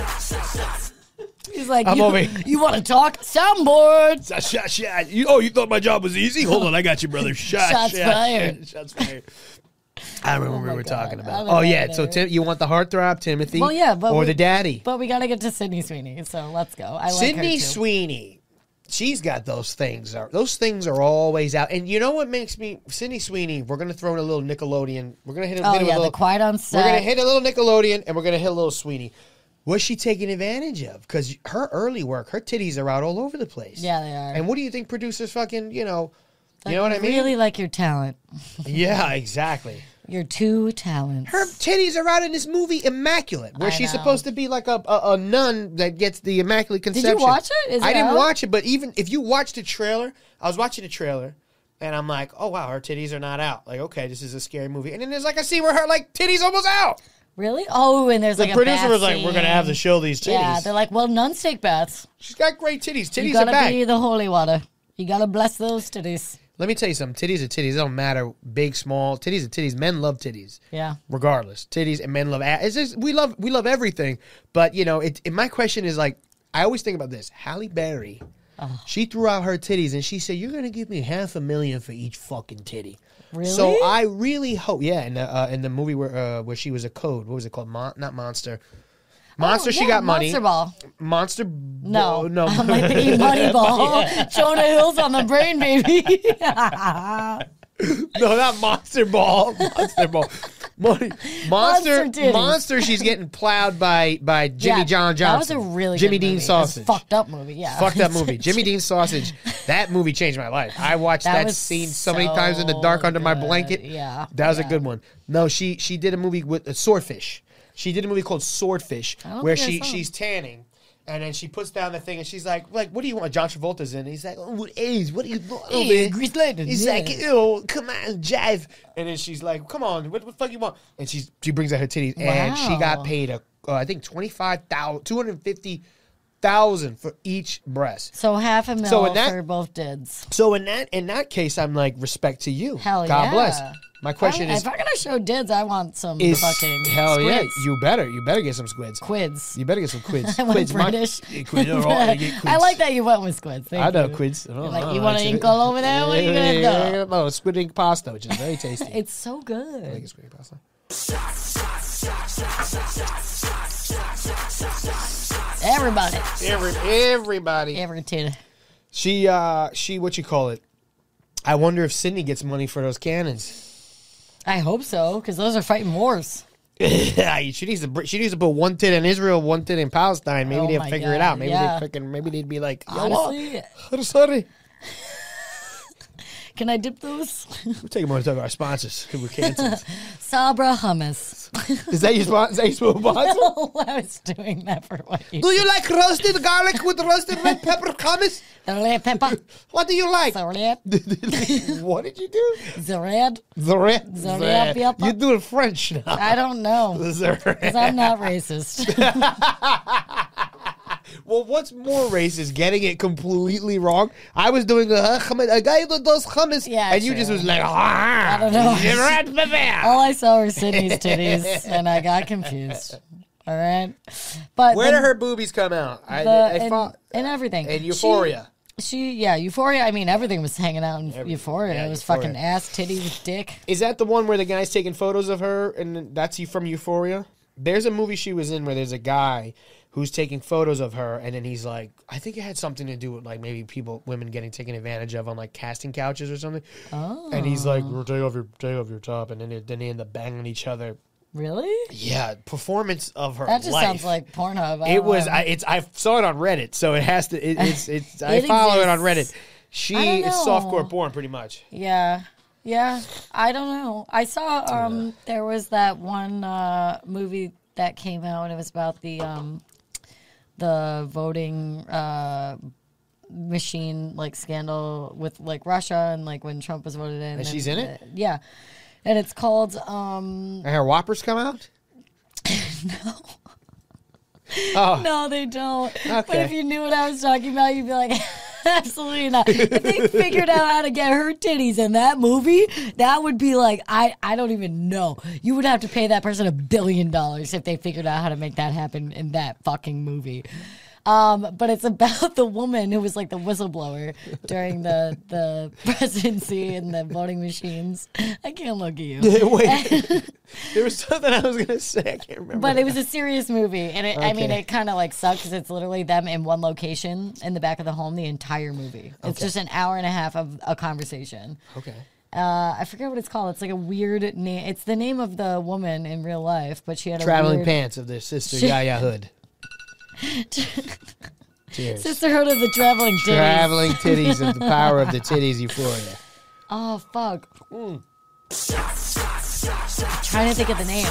He's like, I'm you, over here. you want to talk? Soundboard. shot, shot. You, oh, you thought my job was easy? Hold on, I got you, brother. Shot, Shots shot. fired. Shots fired. I remember what we my were God. talking I about. don't Oh know yeah, what so it Tim, you want the heartthrob, Timothy? Well, yeah, but or we- the daddy. But we got to get to Sydney Sweeney, so let's go. I like Sydney her too. Sweeney, she's got those things. Are Those things are always out. And you know what makes me Sydney Sweeney? We're gonna throw in a little Nickelodeon. We're gonna hit a, Oh hit a yeah, little. the Quiet on we're Set. gonna hit a little Nickelodeon, and we're gonna hit a little Sweeney. What's she taking advantage of? Because her early work, her titties are out all over the place. Yeah, they are. And what do you think producers fucking? You know, Like, you know what I mean? Really like your talent. Yeah, exactly. Your two talents. Her titties are out in this movie immaculate, where I she's know. supposed to be like a, a, a nun that gets the immaculate you conception. watch it? Is I it didn't out? watch it, but even if you watch the trailer, I was watching the trailer, And I'm like, oh, wow, her titties are not out. Like, okay, this is a scary movie. And then there's like a scene where her, like, titties almost out. Really? Oh, and there's The like a producer bath was like, scene. we're going to have to show these titties. Yeah, they're like, well, nuns take baths. She's got great titties. Titties You are gotta back. be the holy water. You gotta bless those titties. Let me tell you something. Titties are titties. It don't matter, big, small. Titties are titties. Men love titties. Yeah. Regardless, titties and men love ass. It's just, we love we love everything. But you know, it, it. My question is like, I always think about this. Halle Berry, Oh. she threw out her titties and she said, "You're gonna give me half a million for each fucking titty." Really? So I really hope, yeah. In the uh, in the movie where uh, where she was a code, what was it called? Mon- not Monster. Monster. Oh, she yeah, got money. Monster Ball. Monster. No, Ball- no. I'm like thinking Money Ball. Jonah Hill's on the brain, baby. No, not Monster Ball. Monster Ball. Money. Monster. Monster titties. Monster. She's getting plowed by by Jimmy Yeah, John Johnson. That was a really Jimmy good Dean movie. It was a Sausage. fucked up movie. Yeah, Fucked up movie. Jimmy Dean Sausage. That movie changed my life. I watched That that, was scene so many times in the dark so under my good. blanket. Yeah, that was yeah. a good one. No, she she did a movie with uh, Swordfish. She did a movie called Swordfish I don't where think I she saw it. she's tanning. And then she puts down the thing, and she's like, "Like, what do you want?" John Travolta's in. He's like, "Oh, what is? What do you want?" Hey, man?" Grease Lightning, He's yeah. like, "Oh, come on, jive." And then she's like, "Come on, what, what the fuck you want?" And she's she brings out her titties, and she got Wow. paid a uh, I think twenty five thousand, two hundred fifty thousand for each breast. So half a mil So in that- for both dids. So in that in that case, I'm like, respect to you. Hell God yeah. bless. My question I, is, if I'm gonna show dids, I want some is fucking hell yeah, squids. you better you better get some squids. Quids. You better get some quids. I went Quids, my- British. Yeah, quid, all right, you get I quids. like that you went with squids. Thank I know you. quids. Oh, like, oh, you want it's an a- ink all over there? What are you gonna do? No, squid ink pasta, which is very tasty. It's so I good. like squid ink pasta. Everybody. Every, everybody. Every tit. She, uh, she, what you call it? I wonder if Sydney gets money for those cannons. I hope so, because those are fighting wars. she needs to. br- She needs to put one tit in Israel, one tit in Palestine. Maybe Oh they'll my figure it God, out. Maybe yeah. they freaking. Maybe they'd be like, Honestly, "Yalla, sorry." can I dip those? We'll take a moment to talk about our sponsors who were canceled. Sabra hummus. Is that your sponsor? Is that your sponsor? No, I was doing that for what you Do you like roasted garlic with roasted red pepper hummus? The red pepper. What do you like? The red. What did you do? The red. The red. The red pepper. You're doing French now. I don't know. The red. Because I'm not racist. Well, what's more racist, getting it completely wrong? I was doing a, a guy that does hummus, Yeah, and you true. just was like, ah, I don't know. red pepper. All I saw were Sydney's titties, and I got confused. All right, but Where the- did her boobies come out? I, the, I and, thought and everything in Euphoria. She, she, yeah, Euphoria. I mean, everything was hanging out in Everything. Euphoria. Yeah, it was Euphoria. fucking ass, titties, dick. Is that the one where the guy's taking photos of her, and that's you from Euphoria? There's a movie she was in where there's a guy who's taking photos of her, and then he's like, I think it had something to do with like maybe people, women getting taken advantage of on like casting couches or something. Oh, And he's like, well, take off your take off your top, and then they, then they end up banging each other. really? Yeah, performance of her That just life. sounds like Pornhub. I It don't was. know. I, it's. I saw it on Reddit, so it has to. It, it's. It's. I It follow it on exists. Reddit. She I don't is know. softcore porn, pretty much. Yeah. Yeah. I don't know. I saw um there was that one uh movie that came out and it was about the um the voting uh machine like scandal with like Russia and like when Trump was voted in. And she's in it? uh, yeah. And it's called um And her whoppers come out. no. Oh. no, they don't. But Okay. if you knew what I was talking about, you'd be like, absolutely not. If they figured out how to get her titties in that movie, that would be like, I, I don't even know. You would have to pay that person a billion dollars if they figured out how to make that happen in that fucking movie. Um, but it's about the woman who was like the whistleblower during the, the presidency and the voting machines. I can't look at you. Wait. There was something I was gonna say. I can't remember. But it was a serious movie, and it, I mean, Okay. it kind of like sucks because it's literally them in one location in the back of the home the entire movie. It's Okay. just an hour and a half of a conversation. Okay. Uh, I forget what it's called. It's like a weird name. It's the name of the woman in real life, but she had a Traveling weird pants of their sister She- Yaya Hood. Cheers. Sisterhood of the Traveling Titties. Traveling titties of the power of the titties euphoria. Oh fuck! I'm trying to think of the name.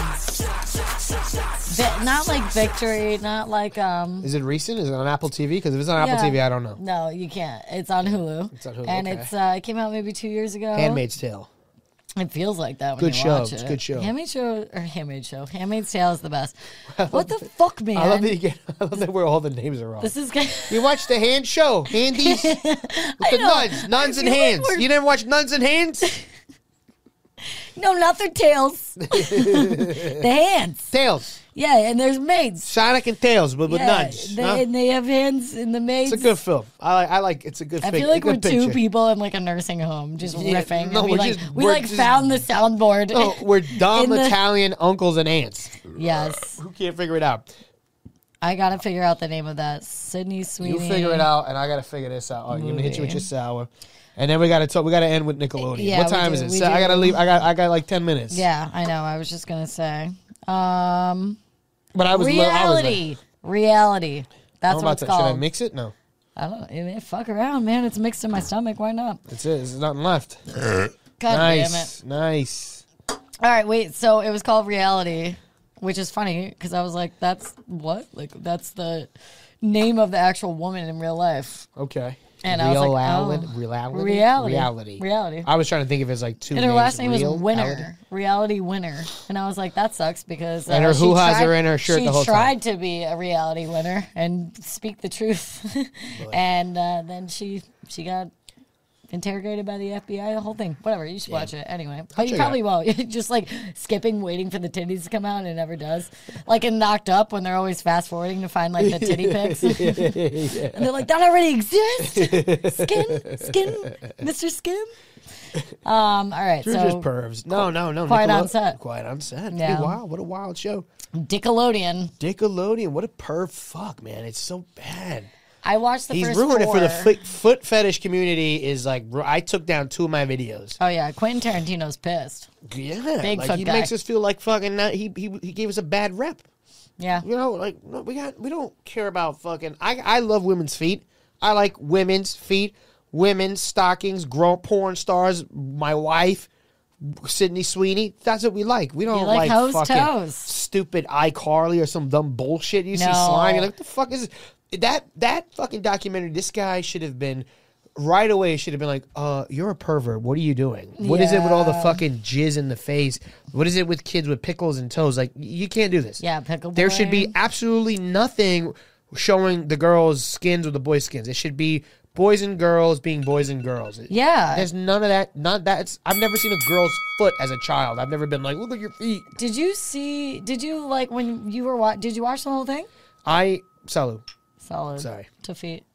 Vi- not like Victory, not like um. Is it recent? Is it on Apple T V? Because if it's on Apple yeah. T V, I don't know. No, you can't. It's on Hulu. It's on Hulu. And okay. it's uh, it came out maybe two years ago. Handmaid's Tale. It feels like that when Good you show. watch it. It's a good show. Handmaid's Show or Handmaid's Show. Handmaid's Tale is the best. What the fuck, man? I love that you get. I love that where all the names are wrong. This is good. You watch the hand show, handies with the know. nuns, nuns I and feel like hands. we're- You never watch nuns and hands? No, not their tails. The hands. Tails, Yeah, and there's maids. Sonic and Tails, but with Yeah, nuns. they, huh? and they have hands in the maids. It's a good film. I like. I like. It's a good. I fig- feel like a good we're two picture. people in like a nursing home, just Yeah, riffing. no, and we we're like just- we we're like just- found the soundboard. Oh, we're dumb In the- Italian uncles and aunts Yes, who can't figure it out. I gotta figure out the name of that. Sydney Sweeney. You figure it out, and I gotta figure this out. Oh, I'm gonna hit you with Movie. your sour, and then we gotta talk. We gotta end with Nickelodeon. Yeah, what we time do, is it? we So I gotta do. leave. I got. I got like ten minutes. Yeah, I know. I was just gonna say. Um, but I was. lo- I was like, reality, reality. That's I'm what about it's to. Should I called. mix it? No. I don't. I mean, fuck around, man. It's mixed in my stomach. Why not? That's it. There's nothing left. God damn it. nice. Nice. All right, wait. So it was called Reality, which is funny because I was like, "That's what? Like that's the name of the actual woman in real life." Okay. And I was like, Reality- oh. reality. Reality. Reality. Reality. I was trying to think if it's like two. And her names. last name was Real- Winner, Reality? Reality Winner, and I was like, "That sucks," because uh, And her she hoo-has tried- are in her shirt she the whole time. tried to be a reality winner and speak the truth, and uh, then she she got interrogated by the F B I. The whole thing, whatever. You should watch it anyway. But you check it probably won't. Just like skipping, waiting for the titties to come out, and it never does. Like in Knocked Up, when they're always fast forwarding to find like the titty pics, and they're like, "That already exists." Skin, skin, Mister Skin. Um. All right. You're so just pervs. No, no, no. Quiet Nickelode- on Set. Quiet on set. Yeah. Hey, wow, what a wild show. Nickelodeon. Nickelodeon. What a perv. Fuck, man. It's so bad. I watched the He's first ruined it for the four. foot, foot fetish community. Is like I took down two of my videos. Oh yeah, Quentin Tarantino's pissed. Yeah, Big like foot he guy. makes us feel like fucking. Not, he he he gave us a bad rep. Yeah. You know, like no, we got we don't care about fucking. I I love women's feet. I like women's feet, women's stockings, grown porn stars. My wife, Sydney Sweeney. That's what we like. We don't You like like, hose fucking toes. stupid iCarly or some dumb bullshit. You see No. slime. You're like, what the fuck is this? that that fucking documentary? This guy should have been. Right away, should have been like, uh, you're a pervert. What are you doing? What is it with all the Yeah. fucking jizz in the face? What is it with kids with pickles and toes? Like, you can't do this. Yeah, pickle There boy. should be absolutely nothing showing the girls' skins or the boys' skins. It should be boys and girls being boys and girls. It- Yeah. There's none of that. Not that. It's, I've never seen a girl's foot as a child. I've never been like, look at your feet. Did you see? Did you like when you were watching? Did you watch the whole thing? I, Salu. Solid. Sorry. To feet.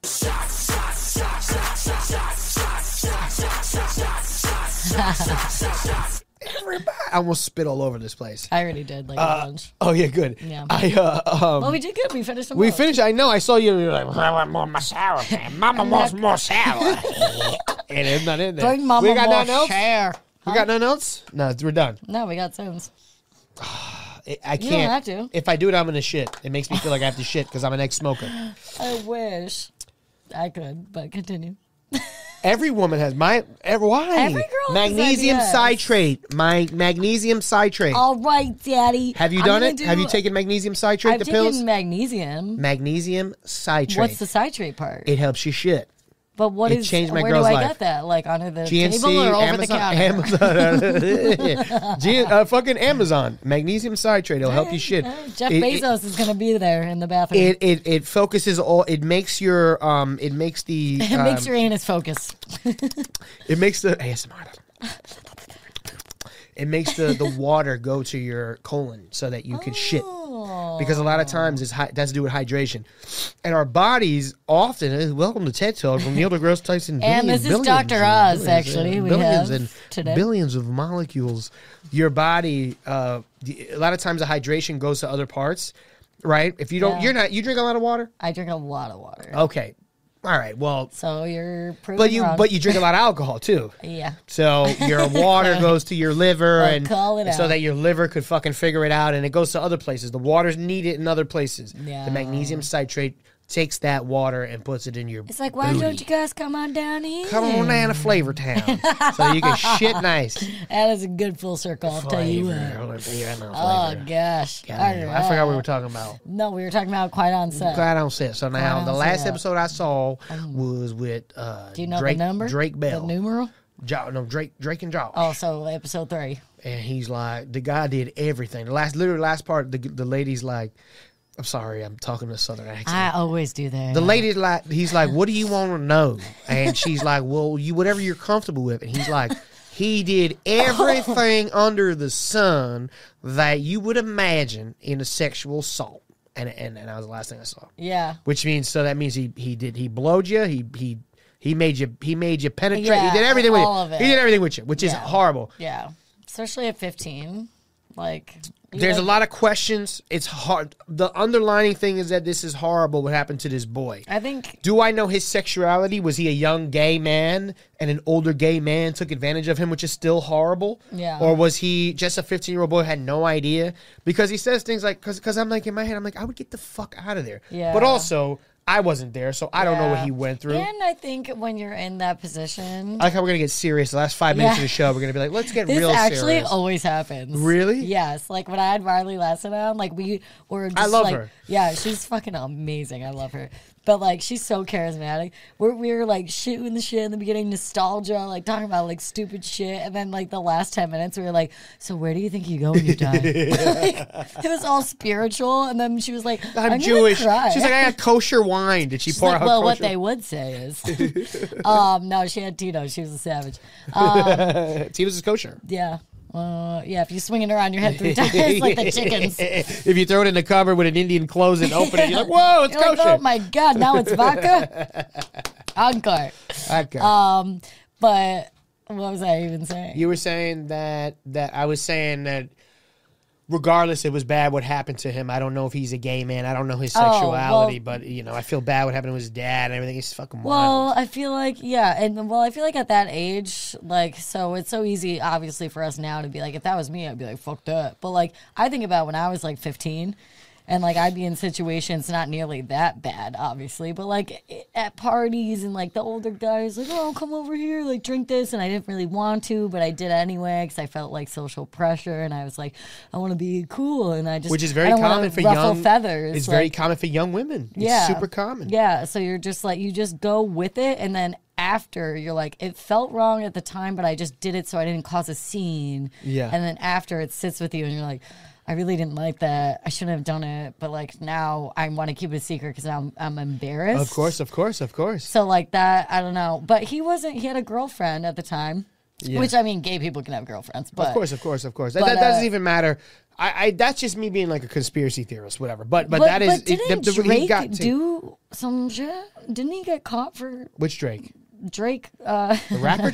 Everybody. I almost spit all over this place. I already did like a bunch. Oh, yeah, good. Yeah. I, uh, um, Well, we did good. We finished them. We both. finished. I know. I saw you. You're like, I want more masala, man. Mama wants more sour. And it's not in there. Bring mama we got more nothing else. share. We got nothing else. No, we're done. No, we got Sims. I, I can't. You don't have to. If I do it, I'm gonna shit. It makes me feel like I have to shit because I'm an ex-smoker. I wish I could, but continue. Every woman has my. Every, why? Every girl has magnesium ideas. citrate. My magnesium citrate. All right, Daddy. have you I'm done gonna it? do- Have you taken magnesium citrate? I've the taken pills. magnesium. magnesium citrate. What's the citrate part? It helps you shit. But what it is? changed my where girl's do I life. get that? Like under the G N C, table or over Amazon, the counter? Amazon, G, uh, fucking Amazon. Magnesium citrate. It'll help you shit. Uh, Jeff It- Bezos is gonna be there in the bathroom. It, it it focuses all. It makes your um. It makes the. It makes um, your anus focus. It makes the A S M R. It makes the, the water go to your colon so that you can shit. Because a lot of times it's hi- that's to do with hydration. And our bodies often, uh, welcome to TED Talk from Neil deGrasse Tyson. And billions- this is billions Doctor and Oz, billions, actually, uh, we billions have and today. billions of molecules. Your body, uh, the- a lot of times the hydration goes to other parts, right? If you don't, Yeah. you're not, you drink a lot of water? I drink a lot of water. Okay. All right. Well, So you're proving but you wrong. but you drink a lot of alcohol too. yeah. So your water goes to your liver, Well, and call it so out. that your liver could fucking figure it out, and it goes to other places. The water's needed in other places. Yeah. The magnesium citrate takes that water and puts it in your It's like, why booty. don't you guys come on down here? Come on down to Flavor Town so you can shit nice. That is a good full circle, I'll tell you Flavor. what. Yeah, I know, Oh, Flavor. gosh. God, All I forgot right. what we were talking about. No, we were talking about Quiet on Set. Glad I don't say it. So now Quiet the on last Set. episode I saw was with uh, Do you know Drake, the number? Drake Bell. The numeral? Jo- no, Drake, Drake and Josh. Oh, so episode three. And he's like, the guy did everything. The last, literally last part, the the lady's like, I'm sorry, I'm talking to a southern accent. I always do that. The lady's like, he's like, what do you want to know? And she's like, well, you whatever you're comfortable with. And he's like, he did everything under the sun that you would imagine in a sexual assault. And and, and that was the last thing I saw. Yeah. Which means, so that means he he did he blowed you. He he he made you he made you penetrate. Yeah, he did everything with all you. of He it. did everything with you, which is Yeah. horrible. Yeah. Especially at fifteen. Like, There's like, a lot of questions. It's hard. The underlining thing is that this is horrible. What happened to this boy? I think. Do I know his sexuality? Was he a young gay man and an older gay man took advantage of him, which is still horrible? Yeah. Or was he just a fifteen-year-old boy who had no idea? Because he says things like, because I'm like, in my head, I'm like, I would get the fuck out of there. Yeah. But also, I wasn't there, so I don't know what Yeah. he went through. And I think when you're in that position. I like how we're going to get serious. The last five minutes Yeah. of the show, we're going to be like, let's get This real actually serious. always happens. Really? Yes. Like when I had Riley last on, like we were just I love like, her. Yeah, she's fucking amazing. I love her. But like she's so charismatic. We're we were like shooting the shit in the beginning, nostalgia, like talking about like stupid shit, and then like the last ten minutes we were like, so where do you think you go when you die? Like, it was all spiritual, and then she was like, I'm, I'm gonna Jewish. cry. She's like, I got kosher wine. Did she She's pour like, out well, kosher? what they would say is, um, no, she had Tito. She was a savage. Um, Tito's is kosher. yeah. Uh, yeah, if you're swinging around your head three times like the chickens. If you throw it in the cupboard with an Indian close and open it, you're like, whoa, it's You're like, kosher. oh my god, now it's vodka. Encore. Okay. Um, but what was I even saying? You were saying that that I was saying that regardless it was bad what happened to him. I don't know if he's a gay man. I don't know his Oh, well- sexuality, but you know, I feel bad what happened to his dad and everything. It's fucking Well, wild. I feel like yeah, and well, I feel like at that age, like, so it's so easy, obviously, for us now to be like, if that was me, I'd be like, fuck that. But like, I think about when I was like fifteen, and like I'd be in situations not nearly that bad, obviously, but like at parties and like the older guys like, oh, come over here, like drink this, and I didn't really want to, but I did anyway because I felt like social pressure, and I was like, I want to be cool, and I just Which is I very don't wanna common for ruffle young feathers. It's like, very common for young women. It's yeah. super common. Yeah, so you're just like, you just go with it, and then after you're like, it felt wrong at the time, but I just did it so I didn't cause a scene. Yeah. And then after it sits with you, and you're like, I really didn't like that. I shouldn't have done it, but like now I want to keep it a secret because I'm I'm embarrassed. Of course, of course, of course. So like that, I don't know. But he wasn't. He had a girlfriend at the time, Yeah. which I mean, gay people can have girlfriends. But Of course, of course, of course. That, but, that doesn't uh, even matter. I, I that's just me being like a conspiracy theorist, whatever. But but, but, that is but didn't the, the, he Drake got to- do some shit? Didn't he get caught for which Drake? Drake? Uh, The rapper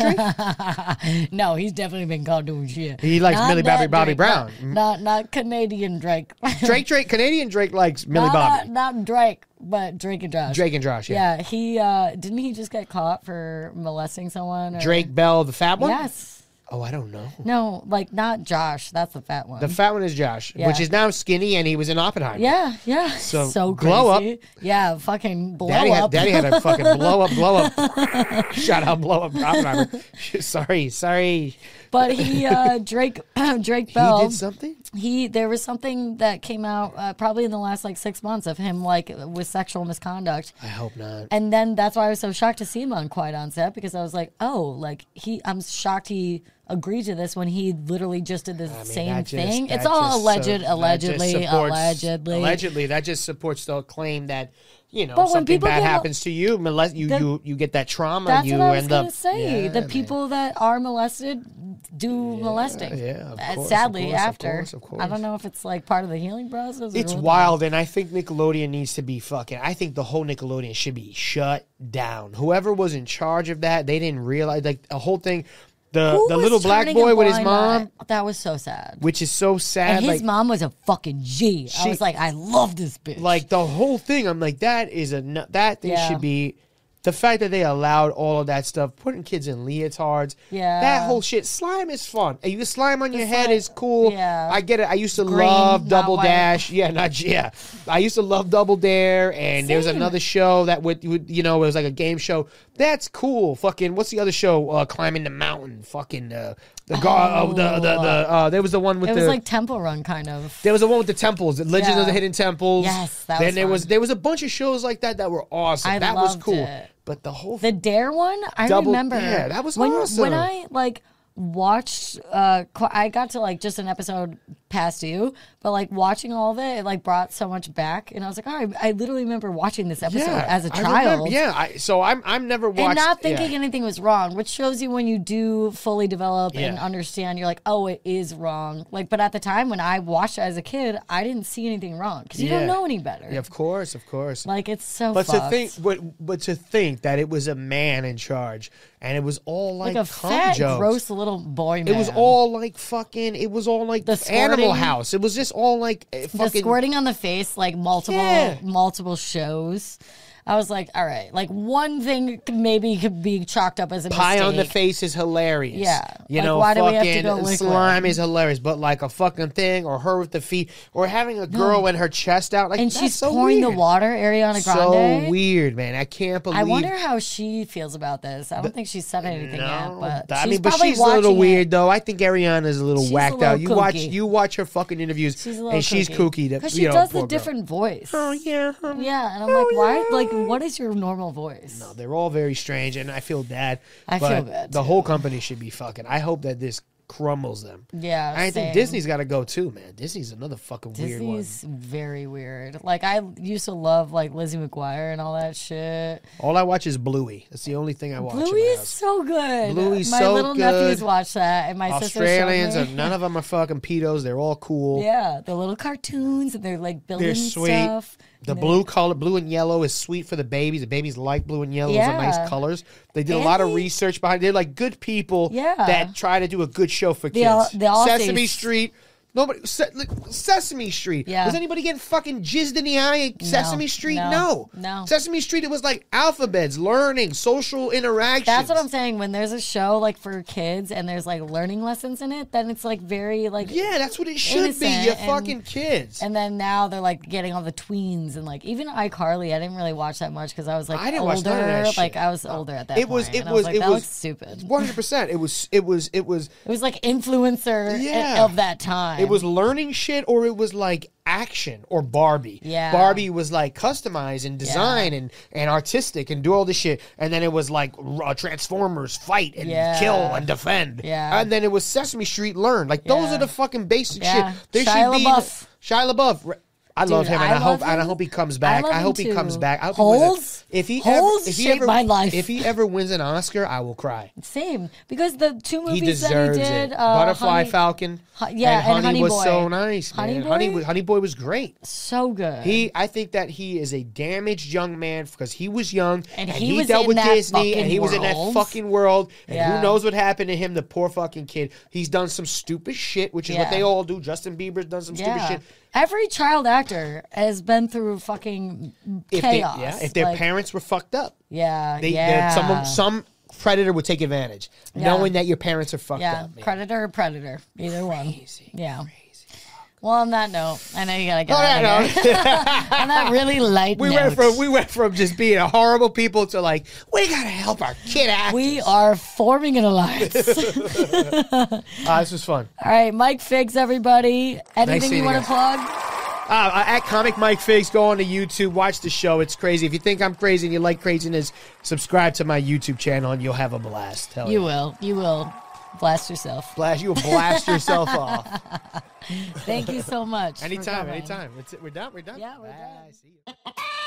Drake? No, he's definitely been caught doing shit. He likes Not Millie Bobby that Bobby Drake, Brown. Not, not not Canadian Drake. Drake Drake Canadian Drake likes Millie not, Bobby. Not, not Drake, but Drake and Josh. Drake and Josh, yeah. Yeah, he uh, didn't he just get caught for molesting someone? Or? Drake Bell, the fat one? Yes. Oh, I don't know. No, like not Josh. That's the fat one. The fat one is Josh, Yeah. which is now skinny, and he was in Oppenheimer. yeah, yeah. So, So, crazy. glow up. Yeah, fucking blow Daddy had, up. Daddy had a fucking blow up, blow up. Shout out, blow up, Oppenheimer. sorry, sorry. But he, uh, Drake, Drake Bell. He did something? He there was something that came out uh, probably in the last like six months of him like with sexual misconduct, I hope not. and then that's why I was so shocked to see him on Quiet on Set, because I was like, oh, like he, I'm shocked he agreed to this when he literally just did the I mean, same that just- thing. that It's all just alleged, so- that just allegedly, supports- allegedly. Allegedly, that just supports the claim that, you know, But when something people bad get- happens to you, molest, you, The- you, you get that trauma, That's you what I was end gonna up. say. Yeah, the man. people that are molested do molesting. yeah, of Uh, course, of sadly, course, of after course, of course. I don't know if it's like part of the healing process. Or It's what. wild, and I think Nickelodeon needs to be fucking. I think the whole Nickelodeon should be shut down. Whoever was in charge of that, they didn't realize like the whole thing. The Who the was little black turning a boy with his blind mom, eye? That was so sad. which is so sad. And his like, mom was a fucking G. I She- was like, I love this bitch. like the whole thing. I'm like, that is a nu- that thing Yeah. should be the fact that they allowed all of that stuff, putting kids in leotards, Yeah. that whole shit. Slime is fun. And you can slime on The your head slime- is cool. yeah. I get it. I used to Green, love not Double white. Dash. Yeah, not yeah. I used to love Double Dare, and there was Same. another show that would, would you know, it was like a game show. That's cool. Fucking what's the other show? Uh, climbing the mountain. Fucking uh, the gar- oh, the the the. Uh, there was the one with It the. was like Temple Run, kind of. There was the one with the temples, the Legends Yeah. of the Hidden Temples. Yes, that Then was there fun. was there was a bunch of shows like that that were awesome. I that was loved cool. it. But the whole The Dare one, I Double- remember. yeah, that was when, awesome. When I like watched, uh, qu- I got to like just an episode past you, but like watching all of it, it like brought so much back, and I was like, oh, I, I literally remember watching this episode yeah, as a I remember- child. yeah, I, so I'm I'm never watched And not thinking yeah. anything was wrong, which shows you when you do fully develop and Yeah. understand, you're like, oh, it is wrong. Like, but at the time when I watched it as a kid, I didn't see anything wrong because you Yeah. don't know any better. Yeah, of course, of course. Like, it's so But fucked. to think, but, but to think that it was a man in charge, and it was all like, like a cum fat, jokes. gross little boy man. It was all like fucking. It was all like The Animal squirting- House. It was just all like eh, the fucking. squirting on the face, like multiple Yeah. multiple shows. I was like, all right, like one thing could maybe could be chalked up as a Pie on the mistake. face is hilarious. Yeah. You Like, know, why do we have to fucking go liquid? slime is hilarious, but like a fucking thing, or her with the feet, or having a girl and her chest out, like And that's she's so pouring weird. the water, Ariana So Grande. weird, man. I can't believe. I wonder how she feels about this. I don't think she's said anything yet, but I she's mean, but probably she's a little watching weird it. though. I think Ariana's a little She's a whacked little out. You watch, kooky. you watch her fucking interviews, She's a little and she's kooky. That, because she you know, does poor the girl. different voice. Oh yeah, um, Yeah, and I'm oh, like, why? yeah. Like, what is your normal voice? No, they're all very strange, and I feel bad. I but feel bad, The too. whole company should be fucking. I hope that this crumbles them. Yeah, I same. think Disney's got to go too, man. Disney's another fucking weird one. Disney's very weird. Like, I used to love like Lizzie McGuire and all that shit. All I watch is Bluey. That's the only thing I watch. in Bluey my is house. so good. Bluey's my so little good. nephews watch that, and my Australians, sister are, showed me. none of them are fucking pedos. They're all cool. Yeah, the little cartoons, and they're like building They're sweet. stuff. The And blue color, blue and yellow, is sweet for the babies. The babies like blue and yellow. Those are Yeah. nice colors. They did a And lot of they- research behind. They're like good people Yeah. that try to do a good show for They kids. all- they all Sesame say- Street. Nobody. Se- like, Sesame Street. Yeah. Was anybody getting fucking jizzed in the eye at Sesame Street? no, No. no. Sesame Street. It was like alphabets, learning, social interactions. That's what I'm saying. When there's a show like for kids and there's like learning lessons in it, then it's like very like Yeah, that's what it should be. innocent You're and- fucking kids. And then now they're like getting all the tweens and like even iCarly. I didn't really watch that much because I was like I didn't older. watch none of that shit. Like I was older at that It was. point. It and I was. like, It that was looks stupid. One hundred percent. It was. It was. It was. It was like influencer Yeah. of that time. It was learning shit, or it was like action, or Barbie. Yeah. Barbie was like customized and design and, and artistic and do all this shit. And then it was like uh, Transformers fight and Yeah. kill and defend. Yeah. And then it was Sesame Street learn. Like those Yeah. are the fucking basic Yeah. shit. There Shia should be LaBeouf. Shia LaBeouf. I love Dude, him, and I I, hope love and I him. hope he comes I back. love I, hope him he comes too. back. I hope he wins Holes? a- if he Holes ever, if he shaped ever, my life. if he ever wins an Oscar, I will cry. Same because the two He movies deserves that he did, it. uh, Butterfly Honey- Falcon. Hu- yeah, and and Honey, Honey was Boy. so nice, man. Honey Honey, Boy? was- Honey Boy was great. so good. He, I think that he is a damaged young man because he was young And and, he he, was dealt in with that Disney and fucking he was in that world. fucking world. And Yeah. who knows what happened to him? The poor fucking kid. He's done some stupid shit, which is what Yeah. they all do. Justin Bieber's done some stupid yeah. shit. Every child actor has been through fucking If chaos. they, yeah, if their Like, parents were fucked up, yeah, they, yeah, some of- some predator would take advantage, Yeah. knowing that your parents are fucked yeah, up. man. predator or predator, either one. Crazy, Yeah. crazy. Well, on that note, I know you gotta get Oh, out yeah, of here. on that really light We note, went from we went from just being a horrible people to like we gotta help our kid actors. we are forming an alliance. Ah, this was fun. All right, Mike Figs, everybody. Anything seeing you want you to plug? Uh, at Comic Mike Figs, go on to YouTube, watch the show. It's crazy. If you think I'm crazy and you like craziness, subscribe to my YouTube channel and you'll have a blast. Hell You yeah. will. You will. Blast yourself. Blast, you'll blast yourself off. Thank you so much. for Anytime, coming. anytime. It's, we're done. We're done. Yeah, we're Bye. done. See you.